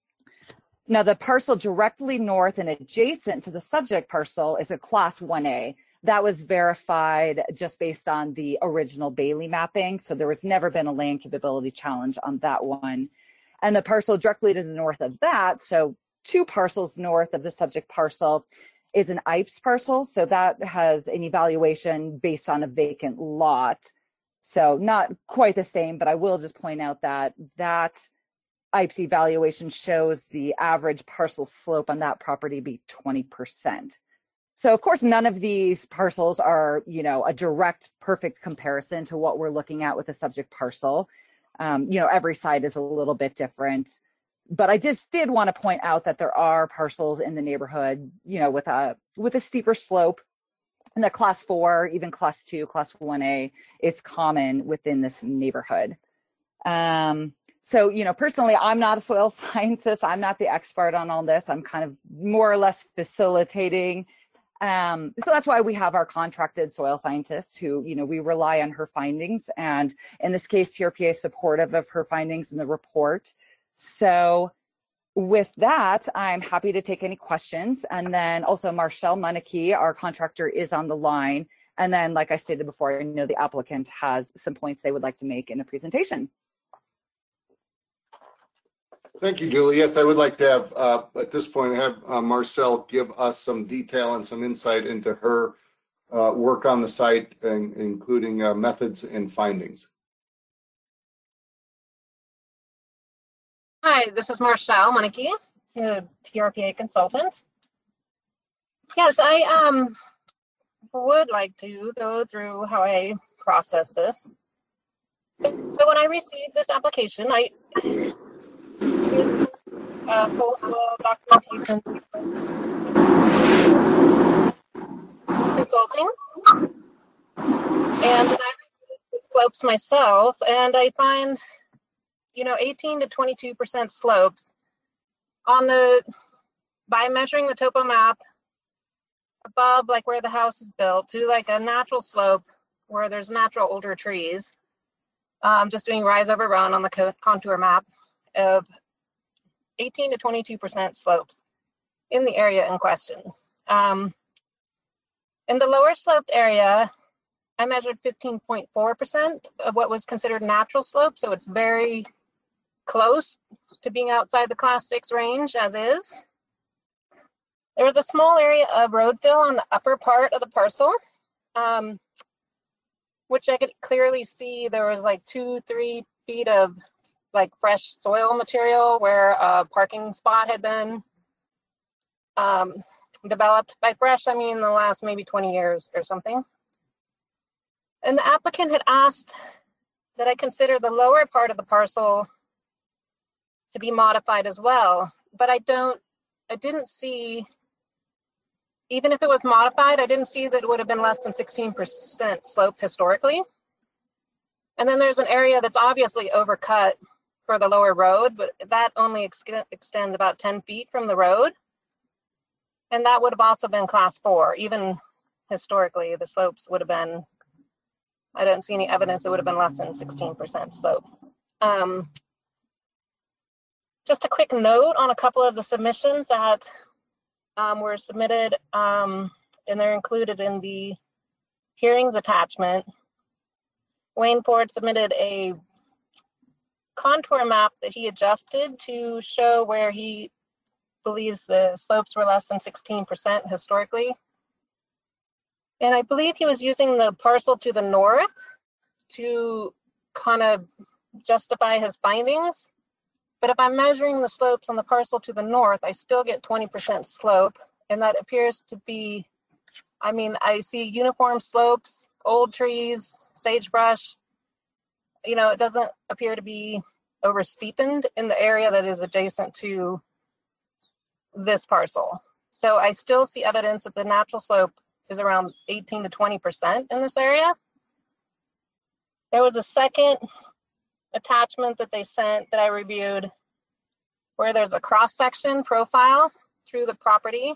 Now, the parcel directly north and adjacent to the subject parcel is a class one A. That was verified just based on the original Bailey mapping, so there was never been a land capability challenge on that one. And the parcel directly to the north of that, so two parcels north of the subject parcel, is an I P E S parcel, so that has an evaluation based on a vacant lot. So not quite the same, but I will just point out that that I P E S evaluation shows the average parcel slope on that property be twenty percent. So of course, none of these parcels are, you know, a direct perfect comparison to what we're looking at with the subject parcel. Um, you know, every site is a little bit different. But I just did want to point out that there are parcels in the neighborhood, you know, with a with a steeper slope. And the class four, even class two, class one A is common within this neighborhood. Um, so, you know, personally, I'm not a soil scientist. I'm not the expert on all this. I'm kind of more or less facilitating Um, so that's why we have our contracted soil scientists who, you know, we rely on her findings. And in this case, T R P A is supportive of her findings in the report. So with that, I'm happy to take any questions. And then also Marshall Munike, our contractor, is on the line. And then, like I stated before, I know the applicant has some points they would like to make in a presentation. Thank you, Julie. Yes, I would like to have, uh, at this point, have uh, Marcel give us some detail and some insight into her uh, work on the site, and, including uh, methods and findings. Hi, this is Marshall Munike, T R P A consultant. Yes, I um, would like to go through how I process this. So, so when I received this application, I uh, full soil documentation consulting, and I reviewed slopes myself, and I find, you know, eighteen to twenty-two percent slopes on the, by measuring the topo map above, like where the house is built, to like a natural slope where there's natural older trees. Um, just doing rise over run on the co contour map of eighteen to twenty-two percent slopes in the area in question. Um, in the lower sloped area, I measured fifteen point four percent of what was considered natural slope, so it's very close to being outside the class six range as is. There was a small area of road fill on the upper part of the parcel, um, which I could clearly see there was like two, three feet of like fresh soil material where a parking spot had been um, developed. By fresh, I mean the last maybe twenty years or something. And the applicant had asked that I consider the lower part of the parcel to be modified as well, but I don't, I didn't see, even if it was modified, I didn't see that it would have been less than sixteen percent slope historically. And then there's an area that's obviously overcut for the lower road, but that only ex extends about ten feet from the road. And that would have also been class four. Even historically, the slopes would have been, I don't see any evidence it would have been less than sixteen percent slope. Um, just a quick note on a couple of the submissions that um, were submitted, um, and they're included in the hearings attachment. Wayne Ford submitted a contour map that he adjusted to show where he believes the slopes were less than sixteen percent historically. And I believe he was using the parcel to the north to kind of justify his findings. But if I'm measuring the slopes on the parcel to the north, I still get twenty percent slope. And that appears to be, I mean, I see uniform slopes, old trees, sagebrush. You know, it doesn't appear to be over steepened in the area that is adjacent to this parcel. So I still see evidence that the natural slope is around eighteen to twenty percent in this area. There was a second attachment that they sent that I reviewed where there's a cross-section profile through the property.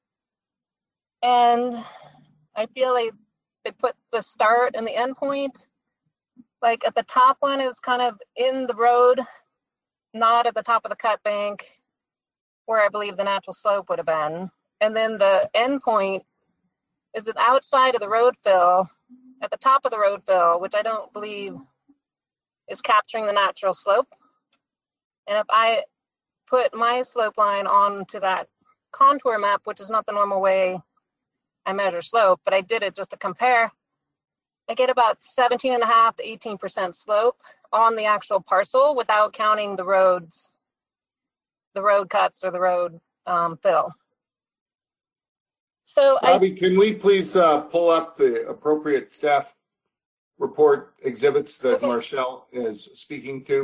And I feel like they put the start and the end point. Like at the top one is kind of in the road, not at the top of the cut bank where I believe the natural slope would have been. And then the end point is that outside of the road fill, at the top of the road fill, which I don't believe is capturing the natural slope. And if I put my slope line onto that contour map, which is not the normal way I measure slope, but I did it just to compare, I get about seventeen and a half to eighteen percent slope on the actual parcel without counting the roads, the road cuts or the road um, fill. So Bobby, I, can we please uh, pull up the appropriate staff report exhibits that Okay. Marshall is speaking to?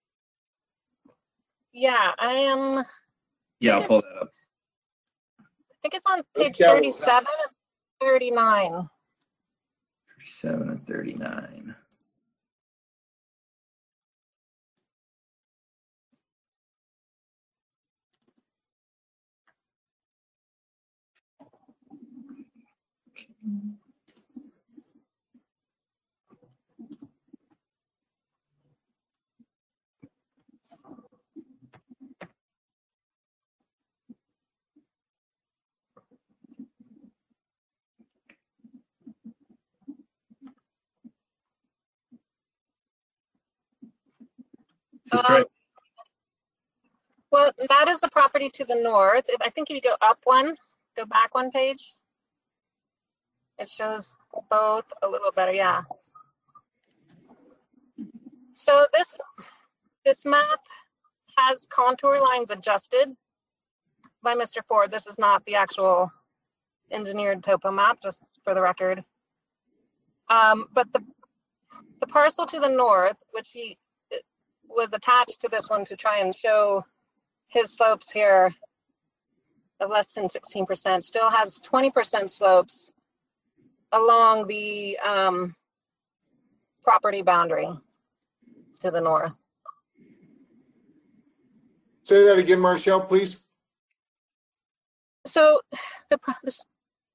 yeah, I am, Yeah, I'll pull it's- that up. I think it's on page Yeah, well, thirty-seven and thirty-nine. thirty-seven and thirty-nine. Sister, Um, well, that is the property to the north. If- I think if you go up one, go back one page, it shows both a little better, yeah. So this, this map has contour lines adjusted by Mister Ford. This is not the actual engineered topo map, just for the record. Um, but the, the parcel to the north, which he was attached to this one to try and show his slopes here of less than sixteen percent, still has twenty percent slopes along the um, property boundary to the north. Say that again, Marshall, please. So the, this,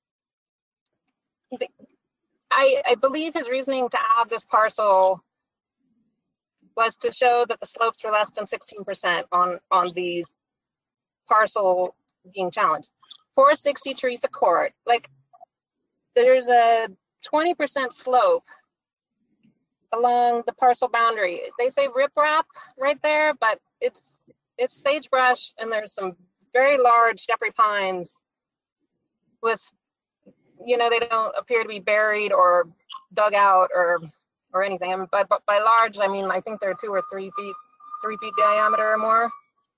the I, I believe his reasoning to add this parcel was to show that the slopes were less than sixteen percent on, on these parcel being challenged. four sixty Teresa Court, like there's a twenty percent slope along the parcel boundary. They say riprap right there, but it's it's sagebrush and there's some very large Jeffrey pines with, you know, they don't appear to be buried or dug out or or anything. But, but by large, I mean, I think they're two or three feet, three feet diameter or more.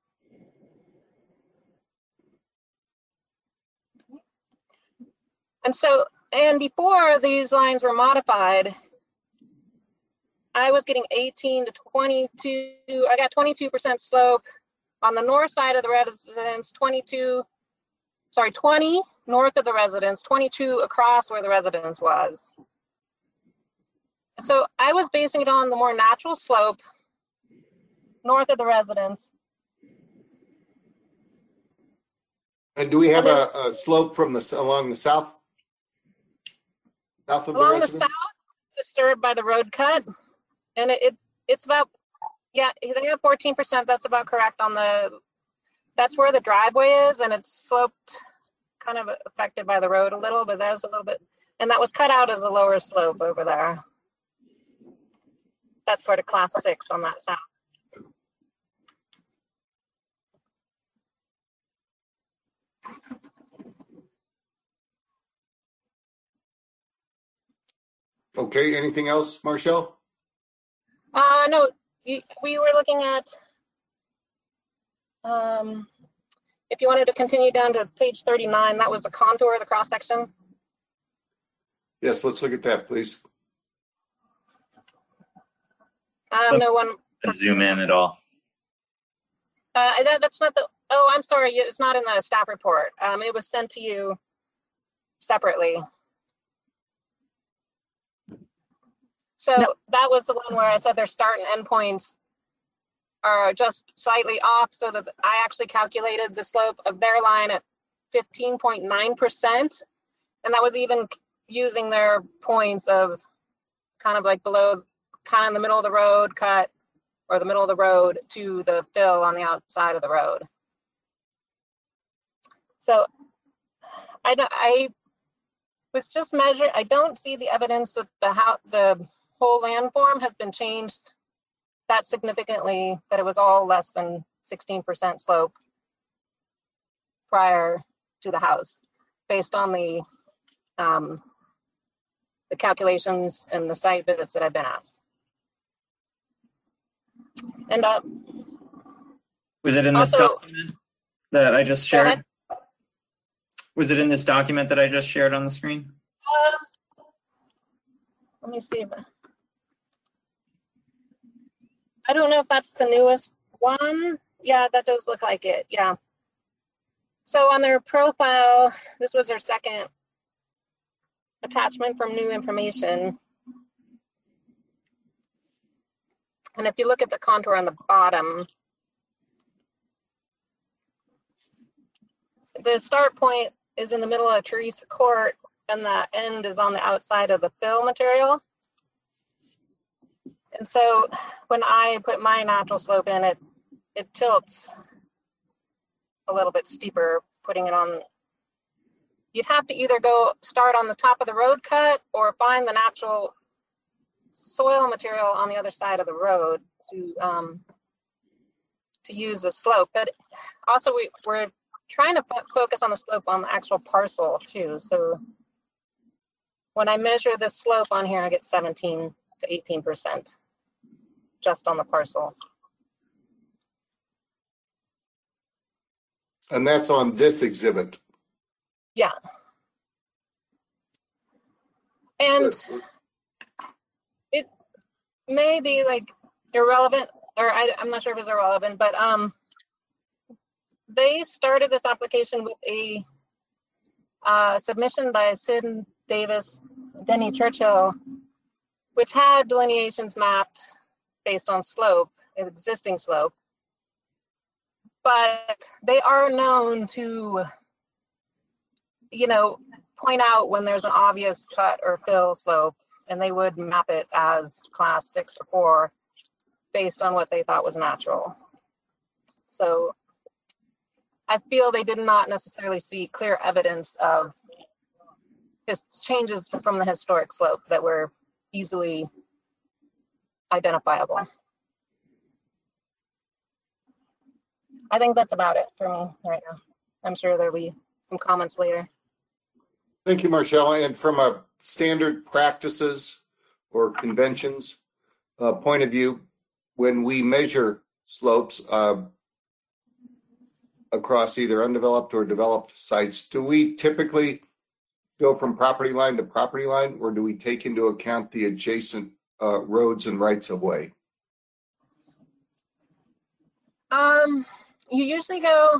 And so, and before these lines were modified, I was getting eighteen to twenty-two, I got twenty-two percent slope on the north side of the residence, twenty-two, sorry, twenty north of the residence, twenty-two across where the residence was. So I was basing it on the more natural slope north of the residence. And do we have a, a slope from the along the south? South of the Along the residence? south, disturbed by the road cut, and it, it it's about, yeah, they have fourteen percent. That's about correct on the. That's where the driveway is, and it's sloped, kind of affected by the road a little, but that's a little bit, and that was cut out as a lower slope over there. That's part of class six on that south. Okay, anything else, Marshall? Uh, no, you, we were looking at, um, if you wanted to continue down to page thirty-nine, that was the contour of the cross section. Yes, let's look at that, please. Um, no one. zoom in at all. Uh, that, that's not the, oh, I'm sorry, it's not in the staff report. Um, it was sent to you separately. So No. that was the one where I said their start and end points are just slightly off, so that I actually calculated the slope of their line at fifteen point nine percent. And that was even using their points of kind of like below, kind of in the middle of the road cut, or the middle of the road to the fill on the outside of the road. So I, I was just measuring, I don't see the evidence that the how the whole landform has been changed that significantly, that it was all less than sixteen percent slope prior to the house, based on the um, the calculations and the site visits that I've been at. And uh, Was it in this also- document that I just Go shared? ahead. Was it in this document that I just shared on the screen? Uh, let me see. I don't know if that's the newest one. Yeah, that does look like it. Yeah. So on their profile, this was their second attachment from new information. And if you look at the contour on the bottom, the start point is in the middle of Teresa Court and the end is on the outside of the fill material. And so when I put my natural slope in, it it tilts a little bit steeper, putting it on. You'd have to either go start on the top of the road cut or find the natural soil material on the other side of the road to um, to use the slope. But also we, we're trying to fo- focus on the slope on the actual parcel too. So when I measure the slope on here, I get seventeen to eighteen percent just on the parcel. And that's on this exhibit. Yeah. And it may be like irrelevant, or I, I'm not sure if it's irrelevant, but um, they started this application with a uh, submission by Sid Davis, Denny Churchill, which had delineations mapped based on slope, existing slope. But they are known to, you know, point out when there's an obvious cut or fill slope, and they would map it as class six or four based on what they thought was natural. So I feel they did not necessarily see clear evidence of his changes from the historic slope that were easily identifiable. I think that's about it for me right now. I'm sure there'll be some comments later. Thank you, Marshall. And from a standard practices or conventions uh, point of view, when we measure slopes uh, across either undeveloped or developed sites, do we typically go from property line to property line, or do we take into account the adjacent uh, roads and rights of way? Um, you usually go,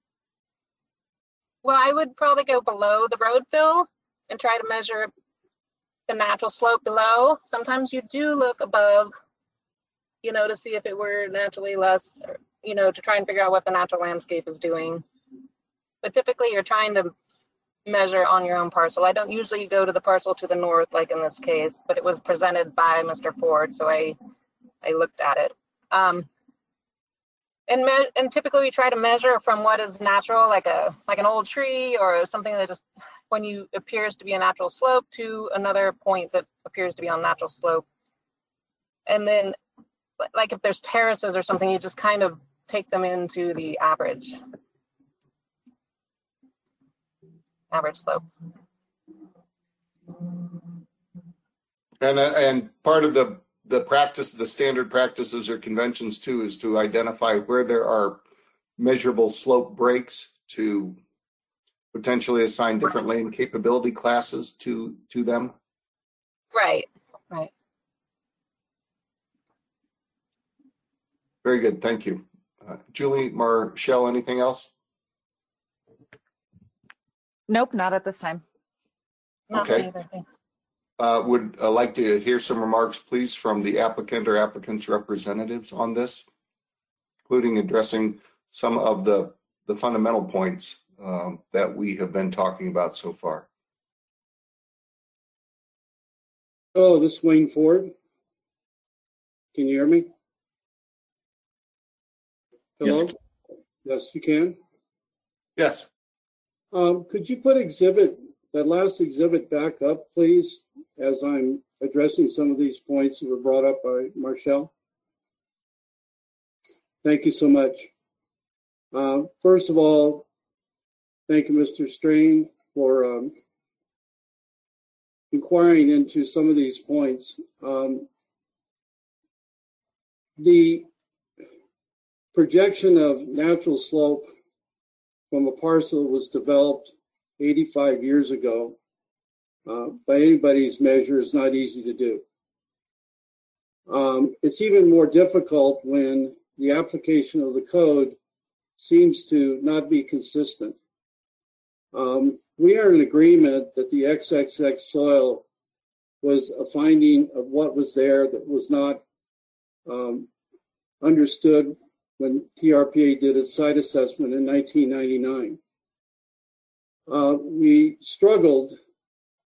well, I would probably go below the road fill and try to measure the natural slope below. Sometimes you do look above, you know, to see if it were naturally less, or, you know, to try and figure out what the natural landscape is doing. But typically you're trying to measure on your own parcel. I don't usually go to the parcel to the north, like in this case, but it was presented by Mister Ford, so I I looked at it. Um, and me- and typically we try to measure from what is natural, like a like an old tree or something that just when you appears to be a natural slope to another point that appears to be on natural slope. And then, like if there's terraces or something, you just kind of take them into the average. average slope. And uh, and part of the the practice, the standard practices or conventions too, is to identify where there are measurable slope breaks to potentially assign different lane capability classes to to them. Right, right. Very good, thank you. Uh, Julie, Marshall, anything else? Nope, not at this time. Not Okay. either, thanks. Uh, would uh, like to hear some remarks, please, from the applicant or applicant's representatives on this, including addressing some of the, the fundamental points um, that we have been talking about so far. Hello, this is Wayne Ford. Can you hear me? Hello? Yes. Yes, you can. Yes. Um, could you put exhibit, that last exhibit back up, please, as I'm addressing some of these points that were brought up by Marshall? Thank you so much. Uh, first of all, thank you, Mister Strain, for um, inquiring into some of these points. Um, the projection of natural slope from a parcel was developed eighty-five years ago. Uh, by anybody's measure, is not easy to do. Um, it's even more difficult when the application of the code seems to not be consistent. Um, we are in agreement that the X X X soil was a finding of what was there that was not um, understood when T R P A did its site assessment in nineteen ninety-nine. Uh, we struggled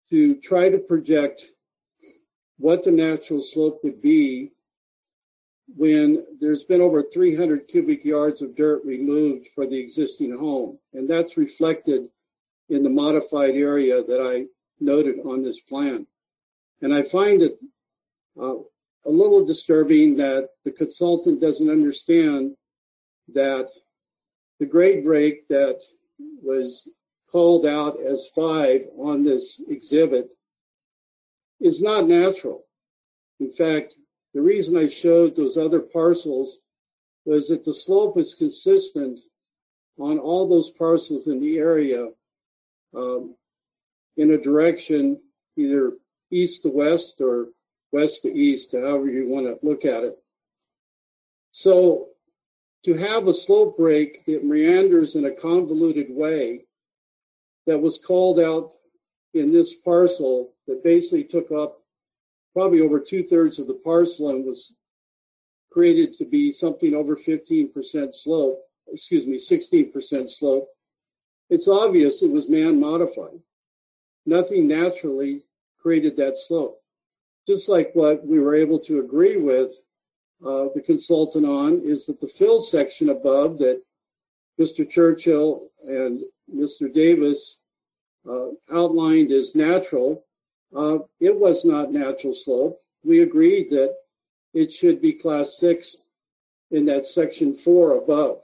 to try to project what the natural slope would be when there's been over three hundred cubic yards of dirt removed for the existing home. And that's reflected in the modified area that I noted on this plan. And I find it uh, a little disturbing that the consultant doesn't understand that the grade break that was called out as five on this exhibit is not natural. In fact, the reason I showed those other parcels was that the slope is consistent on all those parcels in the area um, in a direction either east to west or west to east, however you want to look at it. So to have a slope break that meanders in a convoluted way that was called out in this parcel that basically took up probably over two-thirds of the parcel and was created to be something over fifteen percent slope, excuse me, sixteen percent slope, it's obvious it was man-modified. Nothing naturally created that slope. Just like what we were able to agree with uh, the consultant on is that the fill section above that Mister Churchill and Mister Davis uh, outlined as natural, uh, it was not natural slope. We agreed that it should be class six in that section four above.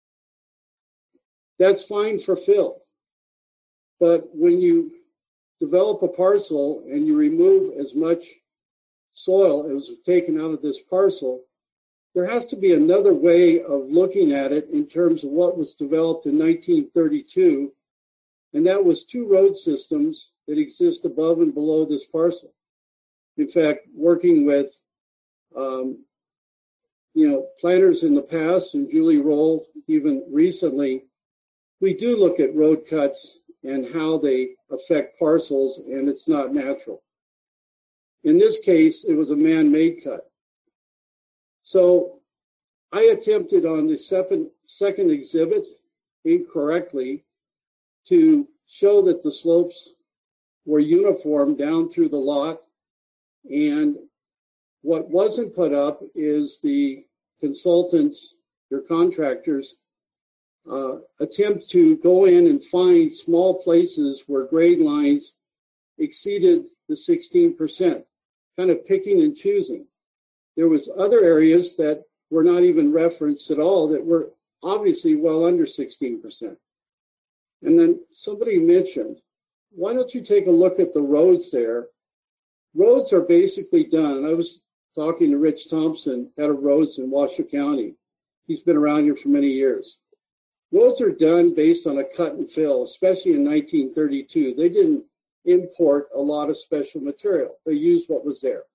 That's fine for fill. But when you develop a parcel and you remove as much soil as was taken out of this parcel, there has to be another way of looking at it in terms of what was developed in nineteen thirty-two, and that was two road systems that exist above and below this parcel. In fact, working with um, you know, planners in the past, and Julie Roll even recently, we do look at road cuts and how they affect parcels, and it's not natural. In this case, it was a man-made cut. So I attempted on the second, second exhibit incorrectly to show that the slopes were uniform down through the lot, and what wasn't put up is the consultants, your contractors, uh, attempt to go in and find small places where grade lines exceeded the sixteen percent, kind of picking and choosing. There was other areas that were not even referenced at all that were obviously well under sixteen percent. And then somebody mentioned, why don't you take a look at the roads there? Roads are basically done. And I was talking to Rich Thompson, head of roads in Washoe County. He's been around here for many years. Roads are done based on a cut and fill, especially in nineteen thirty-two. They didn't import a lot of special material. They used what was there.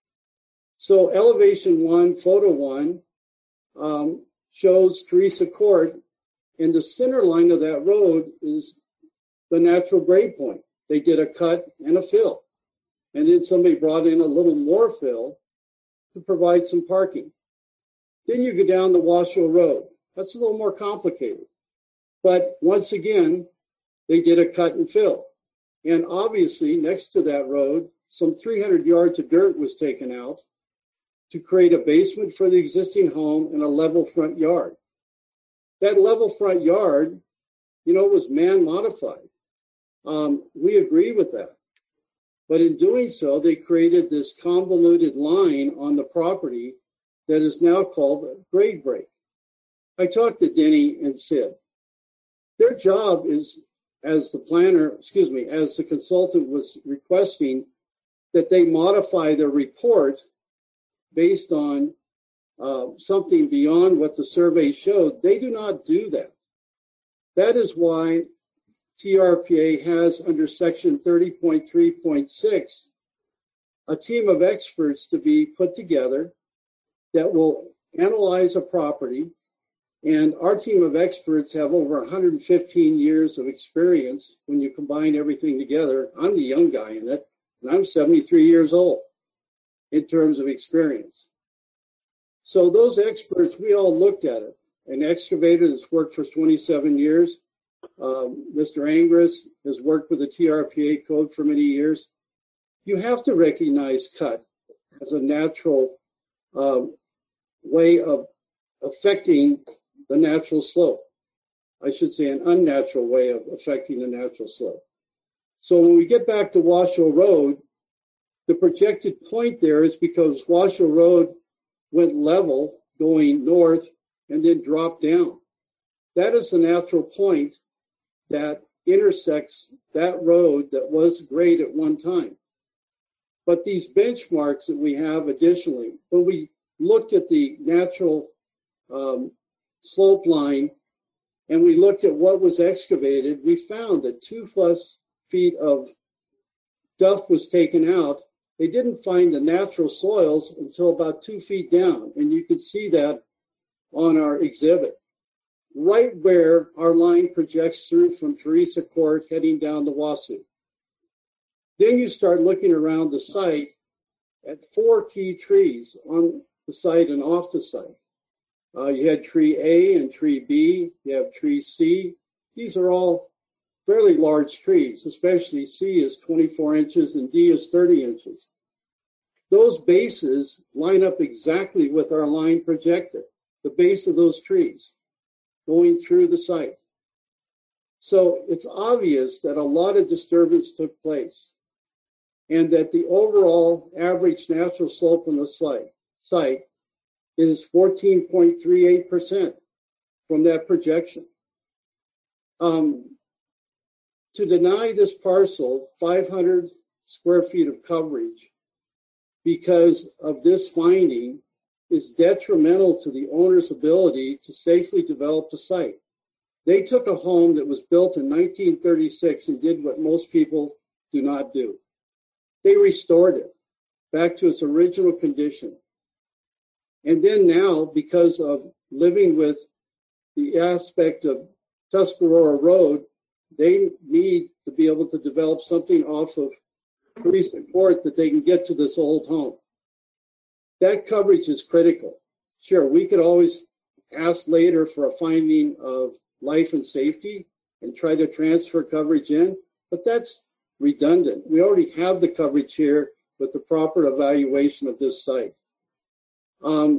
So elevation one, photo one, um, shows Teresa Court, and the center line of that road is the natural grade point. They did a cut and a fill. And then somebody brought in a little more fill to provide some parking. Then you go down the Washoe Road. That's a little more complicated. But once again, they did a cut and fill. And obviously, next to that road, some three hundred yards of dirt was taken out to create a basement for the existing home and a level front yard. That level front yard, you know, was man-modified. Um, we agree with that. But in doing so, they created this convoluted line on the property that is now called a grade break. I talked to Denny and Sid. Their job is, as the planner, excuse me, as the consultant was requesting, that they modify their report based on uh, something beyond what the survey showed. They do not do that. That is why T R P A has under section thirty point three point six a team of experts to be put together that will analyze a property. And our team of experts have over one hundred fifteen years of experience when you combine everything together. I'm the young guy in it, and I'm seventy-three years old in terms of experience. So those experts, we all looked at it. An excavator that's worked for twenty-seven years, Um, Mister Angris has worked with the T R P A code for many years. You have to recognize cut as a natural um, way of affecting the natural slope. I should say an unnatural way of affecting the natural slope. So when we get back to Washoe Road, the projected point there is because Washoe Road went level going north and then dropped down. That is the natural point that intersects that road that was grade at one time. But these benchmarks that we have additionally, when we looked at the natural um, slope line and we looked at what was excavated, we found that two plus feet of duff was taken out. They didn't find the natural soils until about two feet down, and you can see that on our exhibit. Right where our line projects through from Teresa Court heading down to Wasu. Then you start looking around the site at four key trees on the site and off the site. Uh, you had tree A and tree B, you have tree C. These are all fairly large trees, especially C is twenty-four inches and D is thirty inches. Those bases line up exactly with our line projected, the base of those trees going through the site. So it's obvious that a lot of disturbance took place and that the overall average natural slope on the site, site is fourteen point three eight percent from that projection. Um, to deny this parcel five hundred square feet of coverage because of this finding is detrimental to the owner's ability to safely develop the site. They took a home that was built in nineteen thirty-six and did what most people do not do. They restored it back to its original condition. And then now, because of living with the aspect of Tuscarora Road, they need to be able to develop something off of Teresa Court that they can get to this old home. That coverage is critical. Sure, we could always ask later for a finding of life and safety and try to transfer coverage in, but that's redundant. We already have the coverage here with the proper evaluation of this site. Um,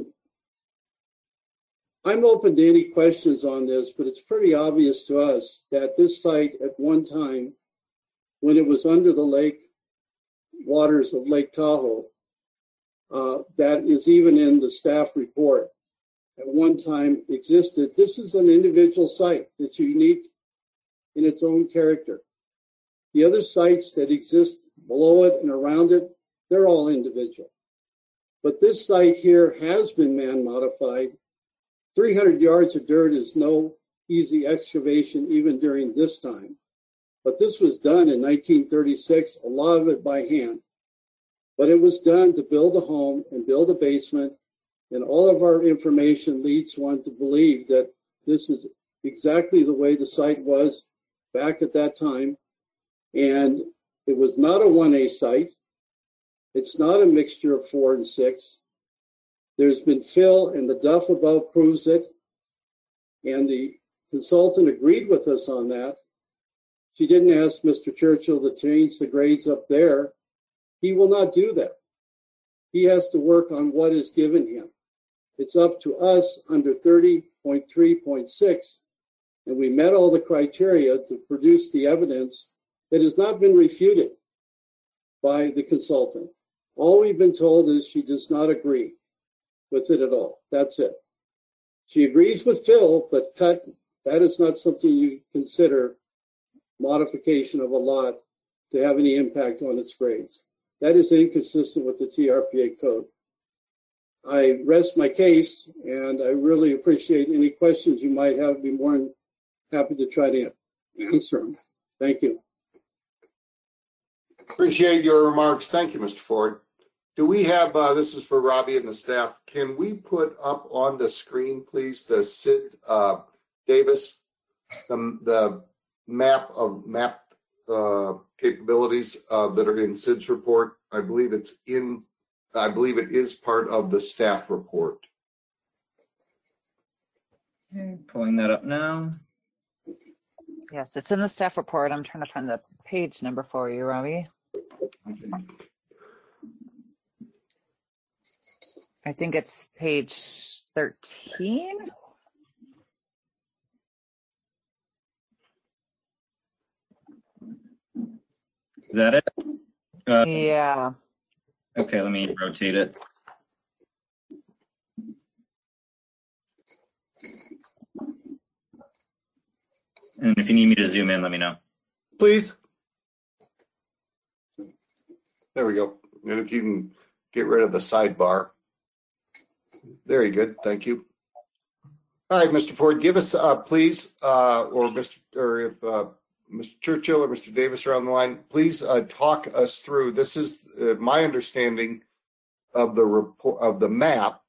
I'm open to any questions on this, but it's pretty obvious to us that this site at one time, when it was under the lake waters of Lake Tahoe, uh, that is even in the staff report, at one time existed. This is an individual site that's unique in its own character. The other sites that exist below it and around it, they're all individual. But this site here has been man modified. three hundred yards of dirt is no easy excavation even during this time. But this was done in nineteen thirty-six, a lot of it by hand. But it was done to build a home and build a basement, and all of our information leads one to believe that this is exactly the way the site was back at that time. And it was not a one A site. It's not a mixture of four and six. There's been fill, and the duff above proves it. And the consultant agreed with us on that. She didn't ask Mister Churchill to change the grades up there. He will not do that. He has to work on what is given him. It's up to us under thirty point three point six, and we met all the criteria to produce the evidence that has not been refuted by the consultant. All we've been told is she does not agree with it at all. That's it. She agrees with Phil, but cut, that is not something you consider modification of a lot to have any impact on its grades. That is inconsistent with the T R P A code. I rest my case, and I really appreciate any questions you might have. I'd be more than happy to try to answer them. Thank you. Appreciate your remarks. Thank you, Mister Ford. Do we have, uh, this is for Robbie and the staff, can we put up on the screen, please, the Sid uh, Davis, the, the map of map uh, capabilities uh, that are in Sid's report? I believe it's in, I believe it is part of the staff report. Okay, pulling that up now. Yes, it's in the staff report. I'm trying to find the page number for you, Robbie. I think it's page thirteen. Is that it? Uh, Yeah. okay, let me rotate it. And if you need me to zoom in, let me know. Please. There we go. And if you can get rid of the sidebar. Very good. Thank you. All right, Mister Ford, give us, uh, please, uh, or Mister or if uh, Mister Churchill or Mister Davis are on the line, please uh, talk us through. This is uh, my understanding of the report of the map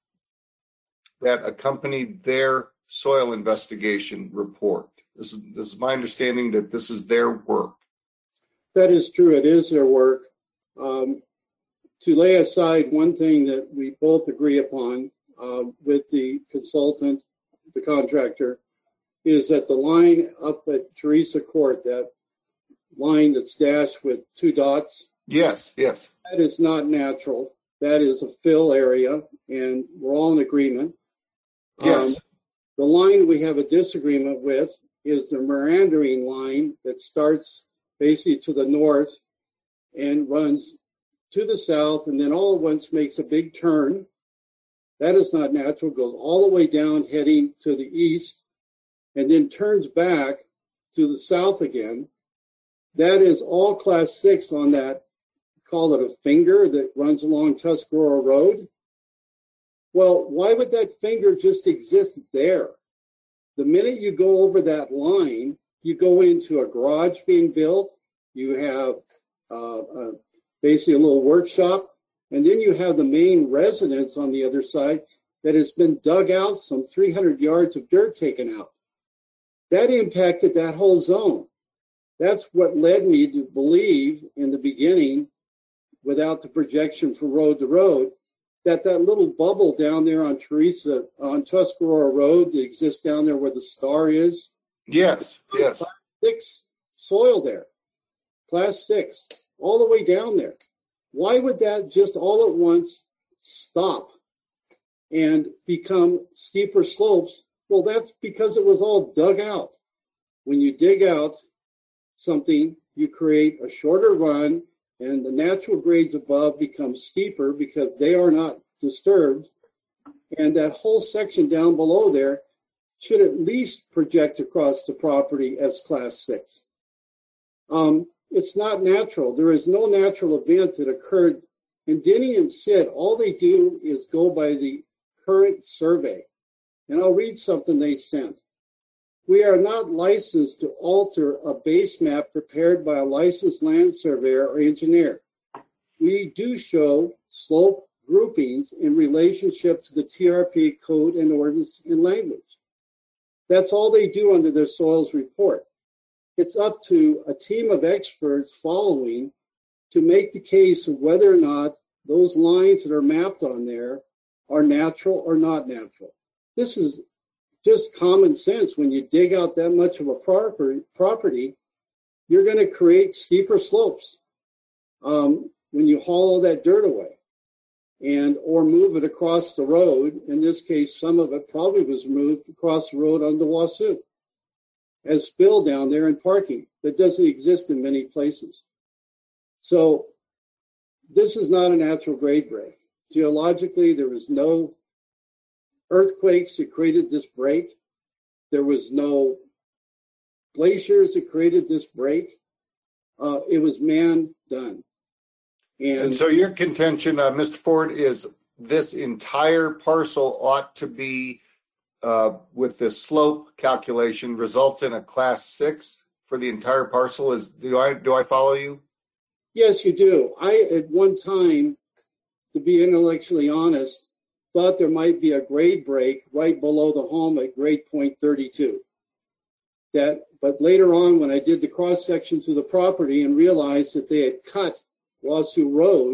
that accompanied their soil investigation report. This is this is my understanding that this is their work. That is true. It is their work. Um, to lay aside one thing that we both agree upon uh, with the consultant, the contractor, is that the line up at Teresa Court, that line that's dashed with two dots. Yes, yes. That is not natural. That is a fill area, and we're all in agreement. Yes. Um, the line we have a disagreement with is the meandering line that starts basically to the north and runs to the south, and then all at once makes a big turn. That is not natural, goes all the way down heading to the east, and then turns back to the south again. That is all class six on that, call it a finger that runs along Tuscarora Road. Well, why would that finger just exist there? The minute you go over that line, you go into a garage being built, you have uh, uh, basically a little workshop, and then you have the main residence on the other side that has been dug out, some three hundred yards of dirt taken out. That impacted that whole zone. That's what led me to believe in the beginning, without the projection from road to road, that that little bubble down there on Teresa, on Tuscarora Road that exists down there where the star is. Yes, yes. Class six soil there, class six, all the way down there. Why would that just all at once stop and become steeper slopes? Well, that's because it was all dug out. When you dig out something, you create a shorter run, and the natural grades above become steeper because they are not disturbed. And that whole section down below there should at least project across the property as class six. Um, it's not natural. There is no natural event that occurred. And Denny and Sid, all they do is go by the current survey. And I'll read something they sent. We are not licensed to alter a base map prepared by a licensed land surveyor or engineer. We do show slope groupings in relationship to the T R P code and ordinance and language. That's all they do under their soils report. It's up to a team of experts following to make the case of whether or not those lines that are mapped on there are natural or not natural. This is just common sense. When you dig out that much of a property, property you're going to create steeper slopes um, when you haul all that dirt away and or move it across the road. In this case, some of it probably was moved across the road onto Wasu as spill down there in parking that doesn't exist in many places. So this is not a natural grade break. Geologically, there was no earthquakes that created this break. There was no glaciers that created this break. Uh, it was man done. And, And so your contention, uh, Mister Ford, is this entire parcel ought to be, uh, with this slope calculation, result in a class six for the entire parcel? Is do I do I follow you? yes, you do. I, at one time, to be intellectually honest, thought there might be a grade break right below the home at grade point thirty-two. That, but later on, when I did the cross section to the property and realized that they had cut Wasu Road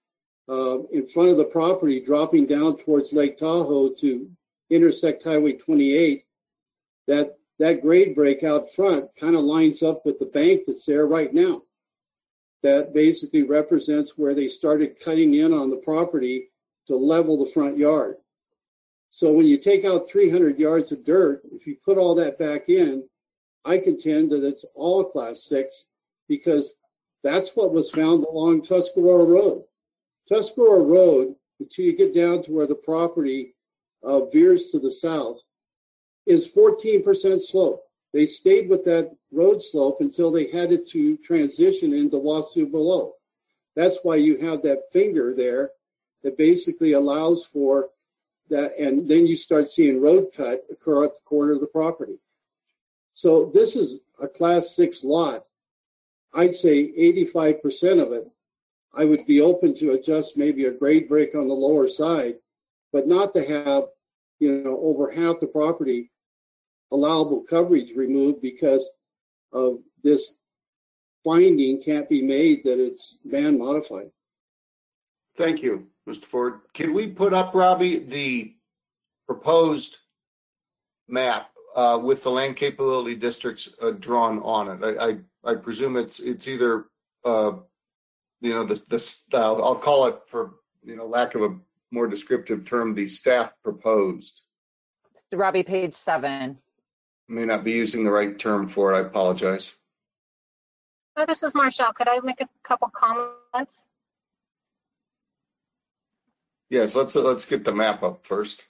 uh, in front of the property, dropping down towards Lake Tahoe to intersect Highway twenty-eight, that that grade break out front kind of lines up with the bank that's there right now. That basically represents where they started cutting in on the property to level the front yard. So when you take out three hundred yards of dirt, if you put all that back in, I contend that it's all class six, because that's what was found along Tuscarora Road. Tuscarora Road, until you get down to where the property uh, veers to the south, is fourteen percent slope. They stayed with that road slope until they had it to transition into Wasu below. That's why you have that finger there that basically allows for that, and then you start seeing road cut occur at the corner of the property. So this is a class six lot. I'd say eighty-five percent of it, I would be open to adjust maybe a grade break on the lower side, but not to have, you know, over half the property allowable coverage removed because of this finding can't be made that it's man modified. Thank you, Mister Ford. Can we put up, Robbie, the proposed map uh, with the land capability districts uh, drawn on it? I, I, I presume it's it's either, uh, you know, the, the style, I'll call it, for, you know, lack of a more descriptive term, the staff proposed. Robbie, page seven. May not be using the right term for it. I apologize. Oh, this is Marshall. Could I make a couple comments? Yes, let's uh, let's get the map up first.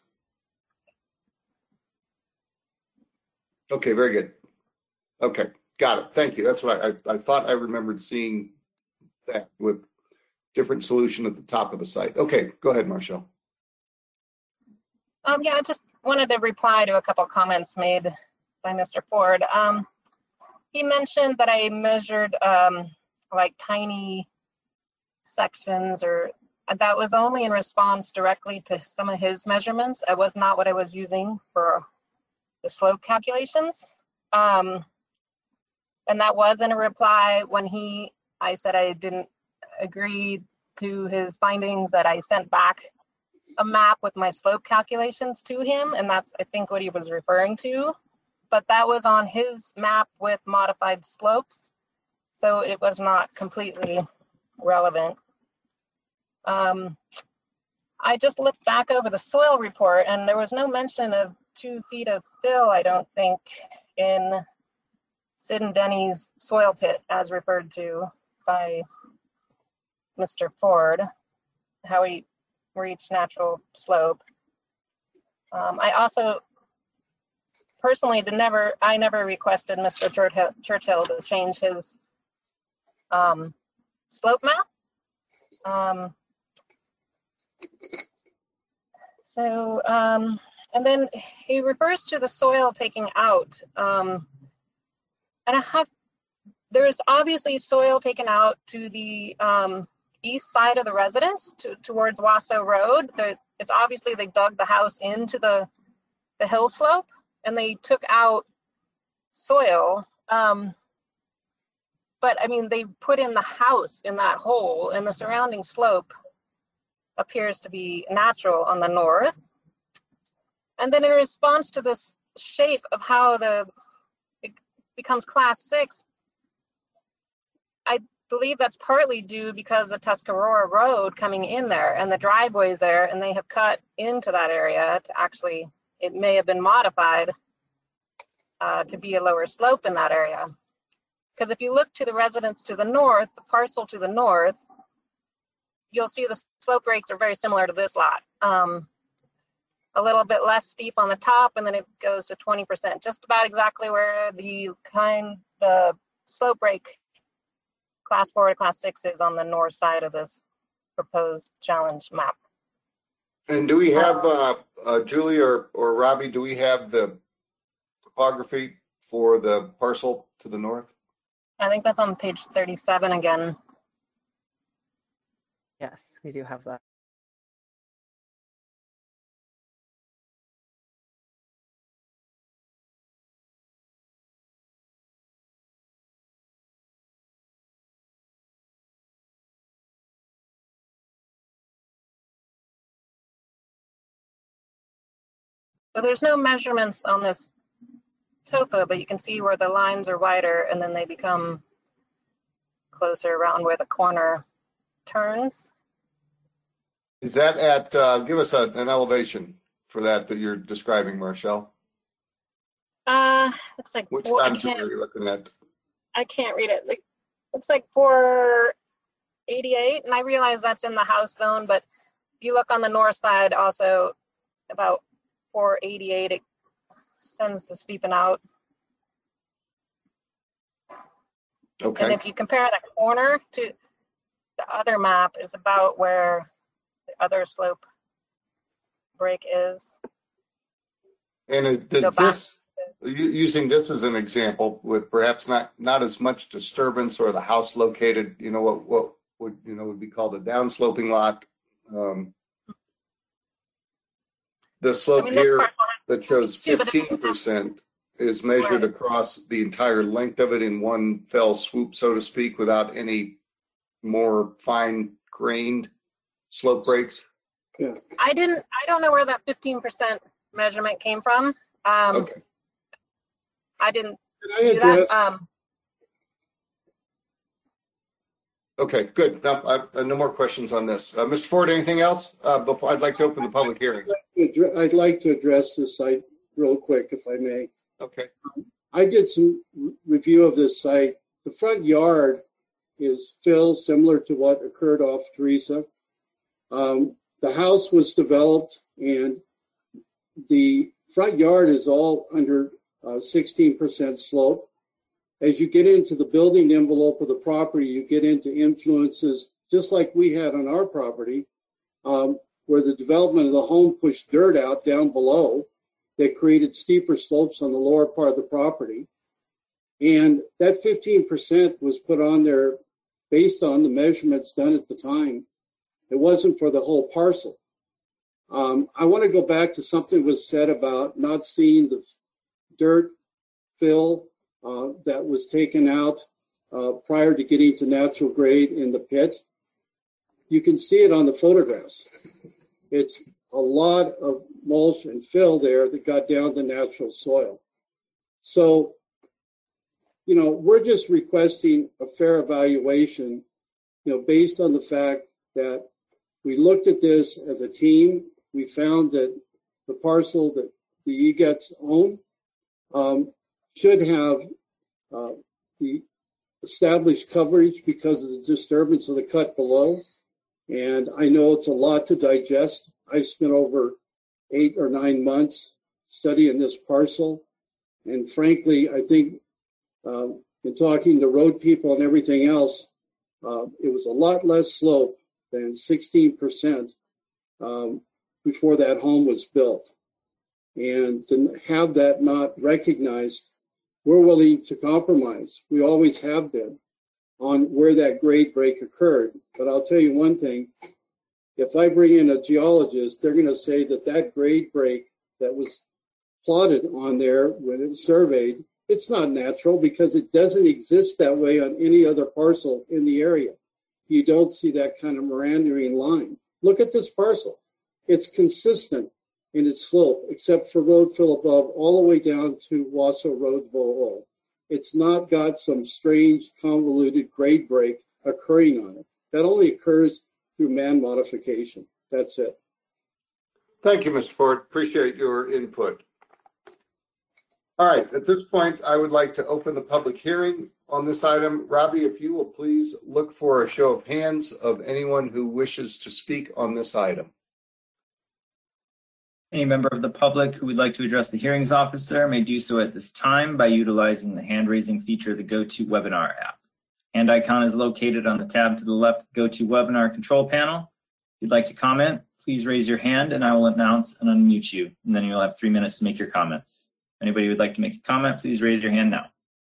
Okay, very good. Okay, got it. Thank you. That's what I, I, I thought I remembered seeing that with different solution at the top of the site. Okay, go ahead, Marshall. Um, yeah, I just wanted to reply to a couple comments made by Mister Ford. Um, he mentioned that I measured um, like tiny sections, or that was only in response directly to some of his measurements. It was not what I was using for the slope calculations. Um, and that was in a reply when he, I said I didn't agree to his findings, that I sent back a map with my slope calculations to him. And that's, I think, what he was referring to. But that was on his map with modified slopes. So it was not completely relevant. Um, I just looked back over the soil report, and there was no mention of two feet of fill, I don't think, in Sid and Denny's soil pit as referred to by Mister Ford, how he reached natural slope. Um, I also personally did never, I never requested Mister Churchill, Churchill to change his um, slope map. Um, so, um, and then he refers to the soil taking out. Um, and I have, there's obviously soil taken out to the um, east side of the residence, to, towards Wasso Road. The, it's obviously they dug the house into the, the hill slope, and they took out soil. Um, but I mean, they put in the house in that hole, and the surrounding slope appears to be natural on the north. And then in response to this shape of how the it becomes class six, I believe that's partly due because of Tuscarora Road coming in there and the driveways there, and they have cut into that area to actually, it may have been modified uh, to be a lower slope in that area. Because if you look to the residence to the north, the parcel to the north, you'll see the slope rates are very similar to this lot. Um, a little bit less steep on the top, and then it goes to twenty percent, just about exactly where the kind, the slope break class four to class six is on the north side of this proposed challenge map. And do we have, uh, uh, Julie or, or Robbie, do we have the topography for the parcel to the north? I think that's on page thirty-seven again. Yes, we do have that. So there's no measurements on this topo, but you can see where the lines are wider and then they become closer around where the corner turns. Is that at, uh, give us a, an elevation for that that you're describing, Marshall. Uh, looks like Which four, I contour can't, are you looking at? I can't read it. Like, looks like four eighty-eight, and I realize that's in the house zone, but if you look on the north side, also about four eighty-eight, it tends to steepen out. Okay. And if you compare the corner to the other map, is about where the other slope break is. And is, does Go back. this, u- using this as an example, with perhaps not, not as much disturbance or the house located, you know, what, what would, you know, would be called a downsloping lot. Um, the I slope mean, this here parcel that shows too, but it fifteen percent is measured Right. across the entire length of it in one fell swoop, so to speak, without any more fine grained slope breaks. I didn't, I don't know where that fifteen percent measurement came from. Um, Okay. I didn't Can I do address, that. Um, Okay, good. No, I, uh, no more questions on this. Uh, Mister Ford, anything else? Uh, before I'd like to open the public hearing. I'd like to address this site real quick, if I may. Okay. I did some re- review of this site. The front yard is fill similar to what occurred off Teresa. Um, the house was developed and the front yard is all under uh, sixteen percent slope. As you get into the building envelope of the property, you get into influences just like we had on our property, um, where the development of the home pushed dirt out down below that created steeper slopes on the lower part of the property. And that fifteen percent was put on there based on the measurements done at the time. It wasn't for the whole parcel. Um, I want to go back to something was said about not seeing the dirt fill uh, that was taken out uh, prior to getting to natural grade in the pit. You can see it on the photographs. It's a lot of mulch and fill there that got down to natural soil. So, you know, we're just requesting a fair evaluation, you know, based on the fact that we looked at this as a team. We found that the parcel that the Egetts own um, should have uh, the established coverage because of the disturbance of the cut below. And I know it's a lot to digest. I spent over eight or nine months studying this parcel. And frankly, I think uh, in talking to road people and everything else, uh, it was a lot less slope than sixteen percent um, before that home was built. And to have that not recognized, we're willing to compromise. We always have been on where that grade break occurred. But I'll tell you one thing, if I bring in a geologist, they're going to say that that grade break that was plotted on there when it was surveyed, it's not natural because it doesn't exist that way on any other parcel in the area. You don't see that kind of meandering line. Look at this parcel. It's consistent in its slope, except for road fill above all the way down to Wasso Road below. It's not got some strange convoluted grade break occurring on it. That only occurs through man modification. That's it. Thank you, Mister Ford. Appreciate your input. All right, at this point, I would like to open the public hearing on this item. Robbie, if you will please look for a show of hands of anyone who wishes to speak on this item. Any member of the public who would like to address the hearings officer may do so at this time by utilizing the hand-raising feature of the GoToWebinar app. Hand icon is located on the tab to the left of the GoToWebinar control panel. If you'd like to comment, please raise your hand and I will announce and unmute you, and then you'll have three minutes to make your comments. Anybody who would like to make a comment, please raise your hand now.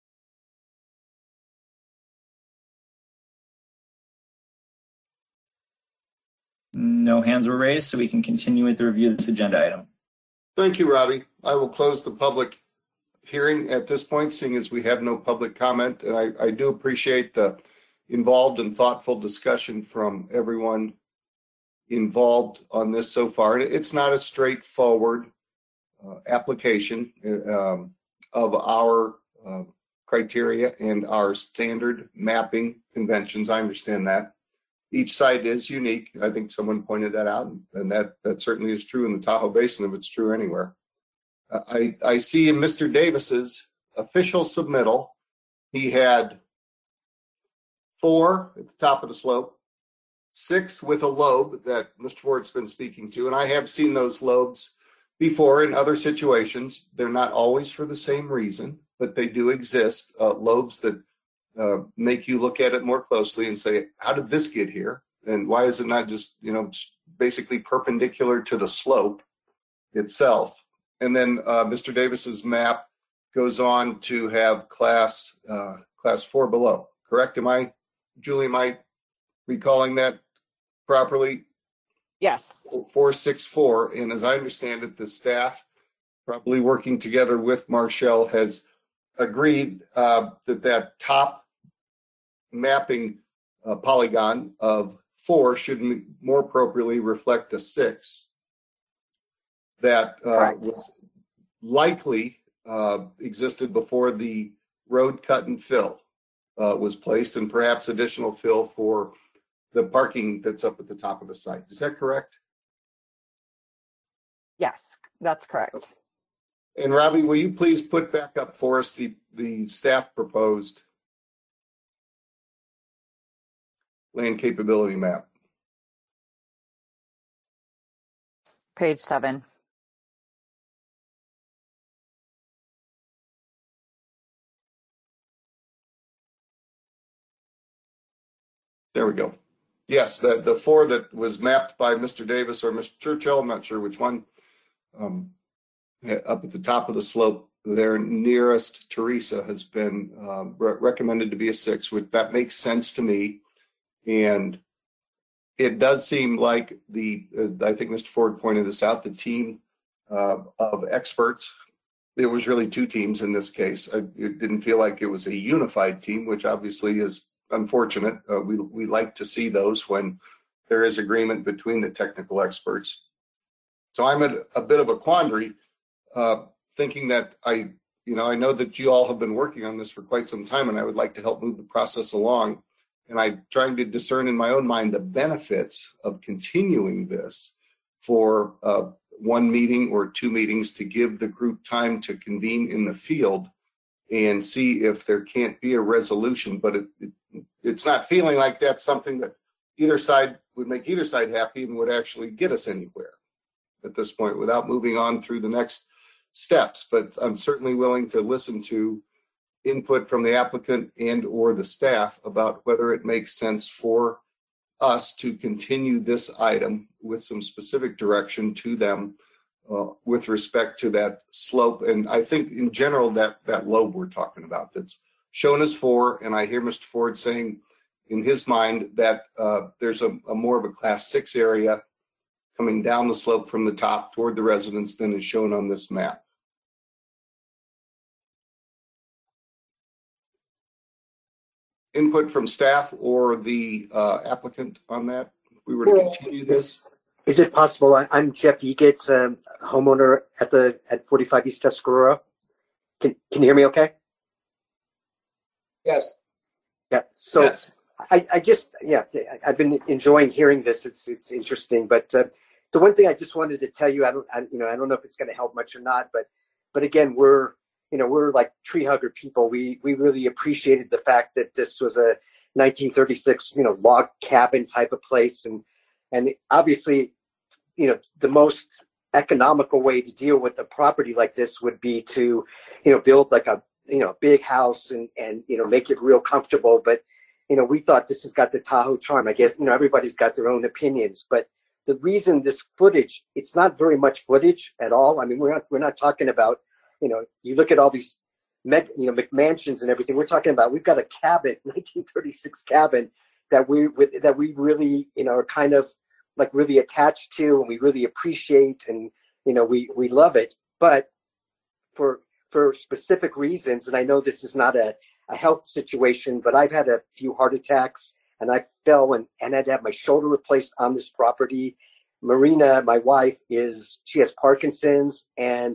No hands were raised, so we can continue with the review of this agenda item. Thank you, Robbie. I will close the public hearing at this point, seeing as we have no public comment. And I, I do appreciate the involved and thoughtful discussion from everyone involved on this so far. It's not a straightforward uh, application. Um, of our uh, criteria and our standard mapping conventions. I understand that. Each site is unique. I think someone pointed that out, and that, that certainly is true in the Tahoe Basin, if it's true anywhere. Uh, I, I see in Mister Davis's official submittal, he had four at the top of the slope, six with a lobe that Mister Ford's been speaking to, and I have seen those lobes before in other situations. They're not always for the same reason, but they do exist, uh, lobes that uh, make you look at it more closely and say, how did this get here? And why is it not just, you know, basically perpendicular to the slope itself? And then uh, Mister Davis's map goes on to have class uh, class four below. Correct? Am I, Julie, am I recalling that properly? Yes. four six four. And as I understand it, the staff, probably working together with Marshall, has agreed uh, that that top mapping uh, polygon of four should m- more appropriately reflect a six. That uh, was likely uh, existed before the road cut and fill uh, was placed, and perhaps additional fill for the parking that's up at the top of the site. Is that correct? Yes, that's correct. And Robbie, will you please put back up for us the, the staff proposed land capability map? Page seven. There we go. Yes, the, the four that was mapped by Mister Davis or Mister Churchill, I'm not sure which one, um, up at the top of the slope, their nearest Teresa has been uh, re- recommended to be a six, which that makes sense to me. And it does seem like the, uh, I think Mister Ford pointed this out, the team uh, of experts, it was really two teams in this case. I, it didn't feel like it was a unified team, which obviously is unfortunate. Uh, we we like to see those when there is agreement between the technical experts. So I'm at a bit of a quandary, uh, thinking that I, you know, I know that you all have been working on this for quite some time, and I would like to help move the process along. And I'm trying to discern in my own mind the benefits of continuing this for uh, one meeting or two meetings to give the group time to convene in the field and see if there can't be a resolution. But it, it, it's not feeling like that's something that either side would make either side happy and would actually get us anywhere at this point without moving on through the next steps. But I'm certainly willing to listen to input from the applicant and or the staff about whether it makes sense for us to continue this item with some specific direction to them Uh, with respect to that slope. And I think in general that that lobe we're talking about that's shown as four, and I hear Mister Ford saying in his mind that uh, there's a, a more of a class six area coming down the slope from the top toward the residence than is shown on this map. Input from staff or the uh, applicant on that, if we were to continue this. Is it possible? I, I'm Jeff Egett, um, homeowner at the at forty-five East Tuscarora. Can Can you hear me? Okay. Yes. Yeah. So Yes. I, I just yeah I've been enjoying hearing this. It's it's interesting. But uh, the one thing I just wanted to tell you, I don't I, you know I don't know if it's going to help much or not. But but again, we're you know we're like tree hugger people. We we really appreciated the fact that this was a nineteen thirty-six you know log cabin type of place, and and obviously, you know, the most economical way to deal with a property like this would be to, you know, build like a, you know, big house and, and, you know, make it real comfortable. But, you know, we thought this has got the Tahoe charm. I guess, you know, everybody's got their own opinions, but the reason this footage, it's not very much footage at all. I mean, we're not, we're not talking about, you know, you look at all these, meg, you know, McMansions and everything. We're talking about, we've got a cabin, nineteen thirty-six cabin that we, that we really, you know, are kind of, like really attached to, and we really appreciate, and you know we we love it. But for for specific reasons, and I know this is not a, a health situation, but I've had a few heart attacks, and I fell and, and had to have my shoulder replaced on this property. Marina, my wife, is she has Parkinson's, and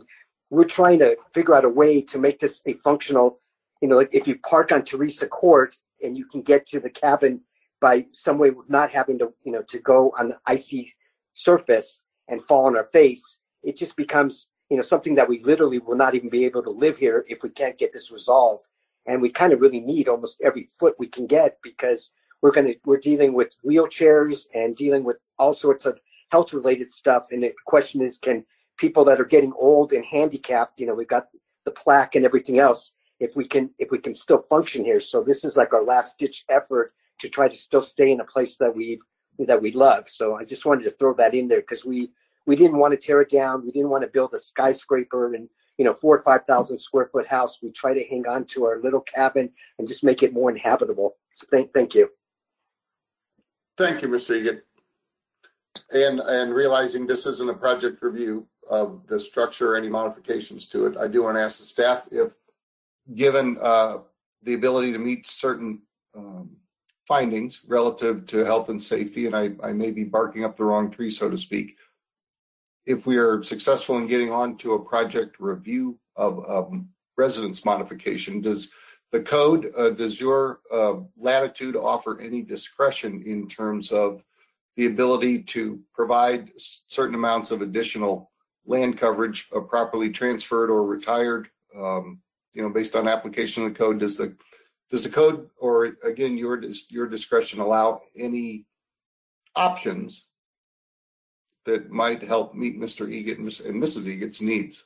we're trying to figure out a way to make this a functional, you know, like if you park on Teresa Court and you can get to the cabin by some way of not having to, you know, to go on the icy surface and fall on our face, it just becomes, you know, something that we literally will not even be able to live here if we can't get this resolved. And we kind of really need almost every foot we can get, because we're going to, we're dealing with wheelchairs and dealing with all sorts of health related stuff. And the question is, can people that are getting old and handicapped, you know, we've got the plaque and everything else, if we can, if we can still function here. So this is like our last ditch effort to try to still stay in a place that we, that we love. So I just wanted to throw that in there, because we, we didn't want to tear it down. We didn't want to build a skyscraper and, you know, four or five thousand square foot house. We try to hang on to our little cabin and just make it more inhabitable. So thank, thank you. Thank you, Mister Egan. And, and realizing this isn't a project review of the structure or any modifications to it, I do want to ask the staff if, given uh, the ability to meet certain um, findings relative to health and safety, and I, I may be barking up the wrong tree, so to speak, if we are successful in getting on to a project review of um, residence modification, does the code, uh, does your uh, latitude offer any discretion in terms of the ability to provide certain amounts of additional land coverage uh, properly transferred or retired, um, you know, based on application of the code? Does the does the code, or again, your your discretion, allow any options that might help meet Mister Egan and Missus Egan's needs?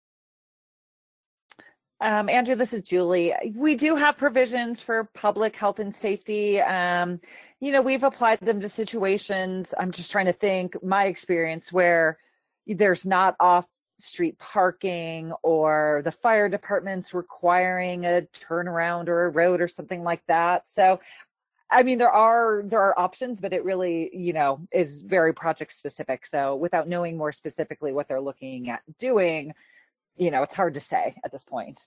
Um, Andrew, this is Julie. We do have provisions for public health and safety. Um, you know, we've applied them to situations. I'm just trying to think, my experience, where there's not off-street parking, or the fire department's requiring a turnaround or a road or something like that. So, I mean, there are there are options, but it really, you know, is very project specific. So without knowing more specifically what they're looking at doing, you know, it's hard to say at this point.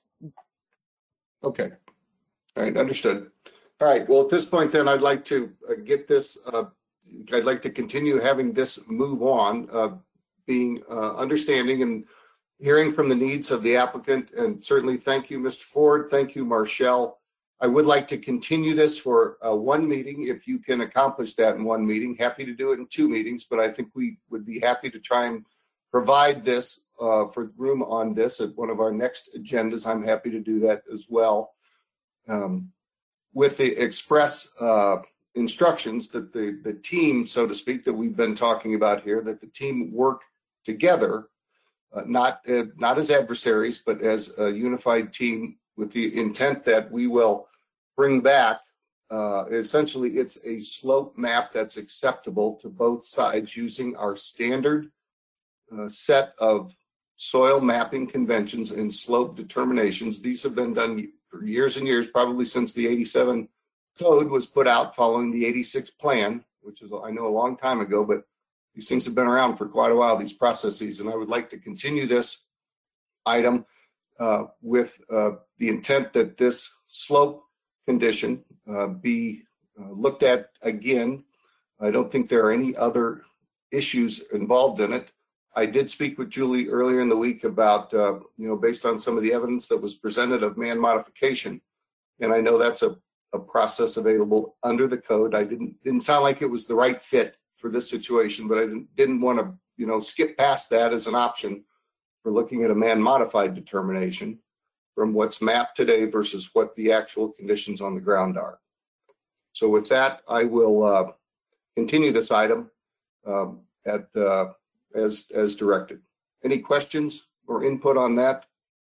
Okay. All right. Understood. All right. Well, at this point, then, I'd like to uh, get this, uh, I'd like to continue having this move on, uh, being uh, understanding and hearing from the needs of the applicant. And certainly thank you, Mister Ford. Thank you, Marshall. I would like to continue this for uh, one meeting. If you can accomplish that in one meeting, happy to do it in two meetings, but I think we would be happy to try and provide this uh, for room on this at one of our next agendas. I'm happy to do that as well. Um, with the express uh, instructions that the, the team, so to speak, that we've been talking about here, that the team work together, uh, not, uh, not as adversaries, but as a unified team, with the intent that we will bring back, uh, essentially it's a slope map that's acceptable to both sides using our standard uh, set of soil mapping conventions and slope determinations. These have been done for years and years, probably since the eighty-seven code was put out following the eighty-six plan, which is, I know, a long time ago, but these things have been around for quite a while, these processes, and I would like to continue this item uh, with uh, the intent that this slope condition uh, be uh, looked at again. I don't think there are any other issues involved in it. I did speak with Julie earlier in the week about, uh, you know, based on some of the evidence that was presented of man modification, and I know that's a, a process available under the code. I didn't didn't sound like it was the right fit for this situation, but I didn't, didn't want to, you know, skip past that as an option for looking at a man modified determination from what's mapped today versus what the actual conditions on the ground are. So with that, I will uh, continue this item um, at uh, as as directed. Any questions or input on that?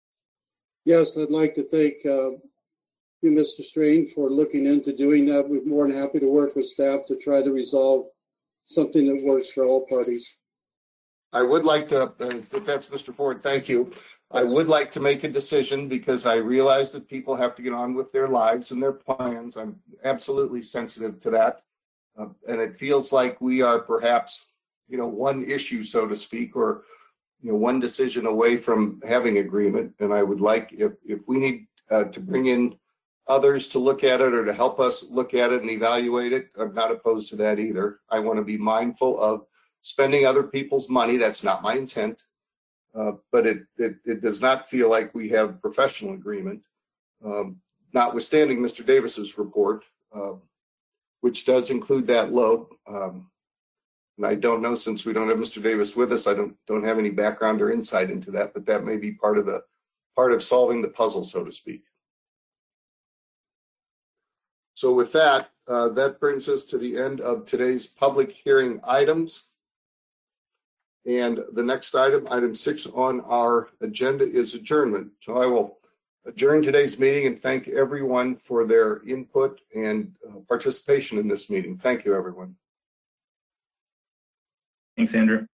Yes, I'd like to thank uh, you, Mister Strain, for looking into doing that. We're more than happy to work with staff to try to resolve something that works for all parties. I would like to, uh, if that's Mister Ford, thank you. I would like to make a decision because I realize that people have to get on with their lives and their plans. I'm absolutely sensitive to that. Uh, and it feels like we are perhaps, you know, one issue, so to speak, or, you know, one decision away from having agreement. And I would like, if, if we need uh, to bring in others to look at it or to help us look at it and evaluate it, I'm not opposed to that either. I want to be mindful of spending other people's money. That's not my intent. uh, but it, it, it does not feel like we have professional agreement, um, notwithstanding Mister Davis's report, uh, which does include that load. Um, and I don't know, since we don't have Mister Davis with us, I don't don't have any background or insight into that, but that may be part of the part of solving the puzzle, so to speak. So with that, uh, that brings us to the end of today's public hearing items. And the next item, item six on our agenda, is adjournment. So I will adjourn today's meeting and thank everyone for their input and uh, participation in this meeting. Thank you, everyone. Thanks, Andrew.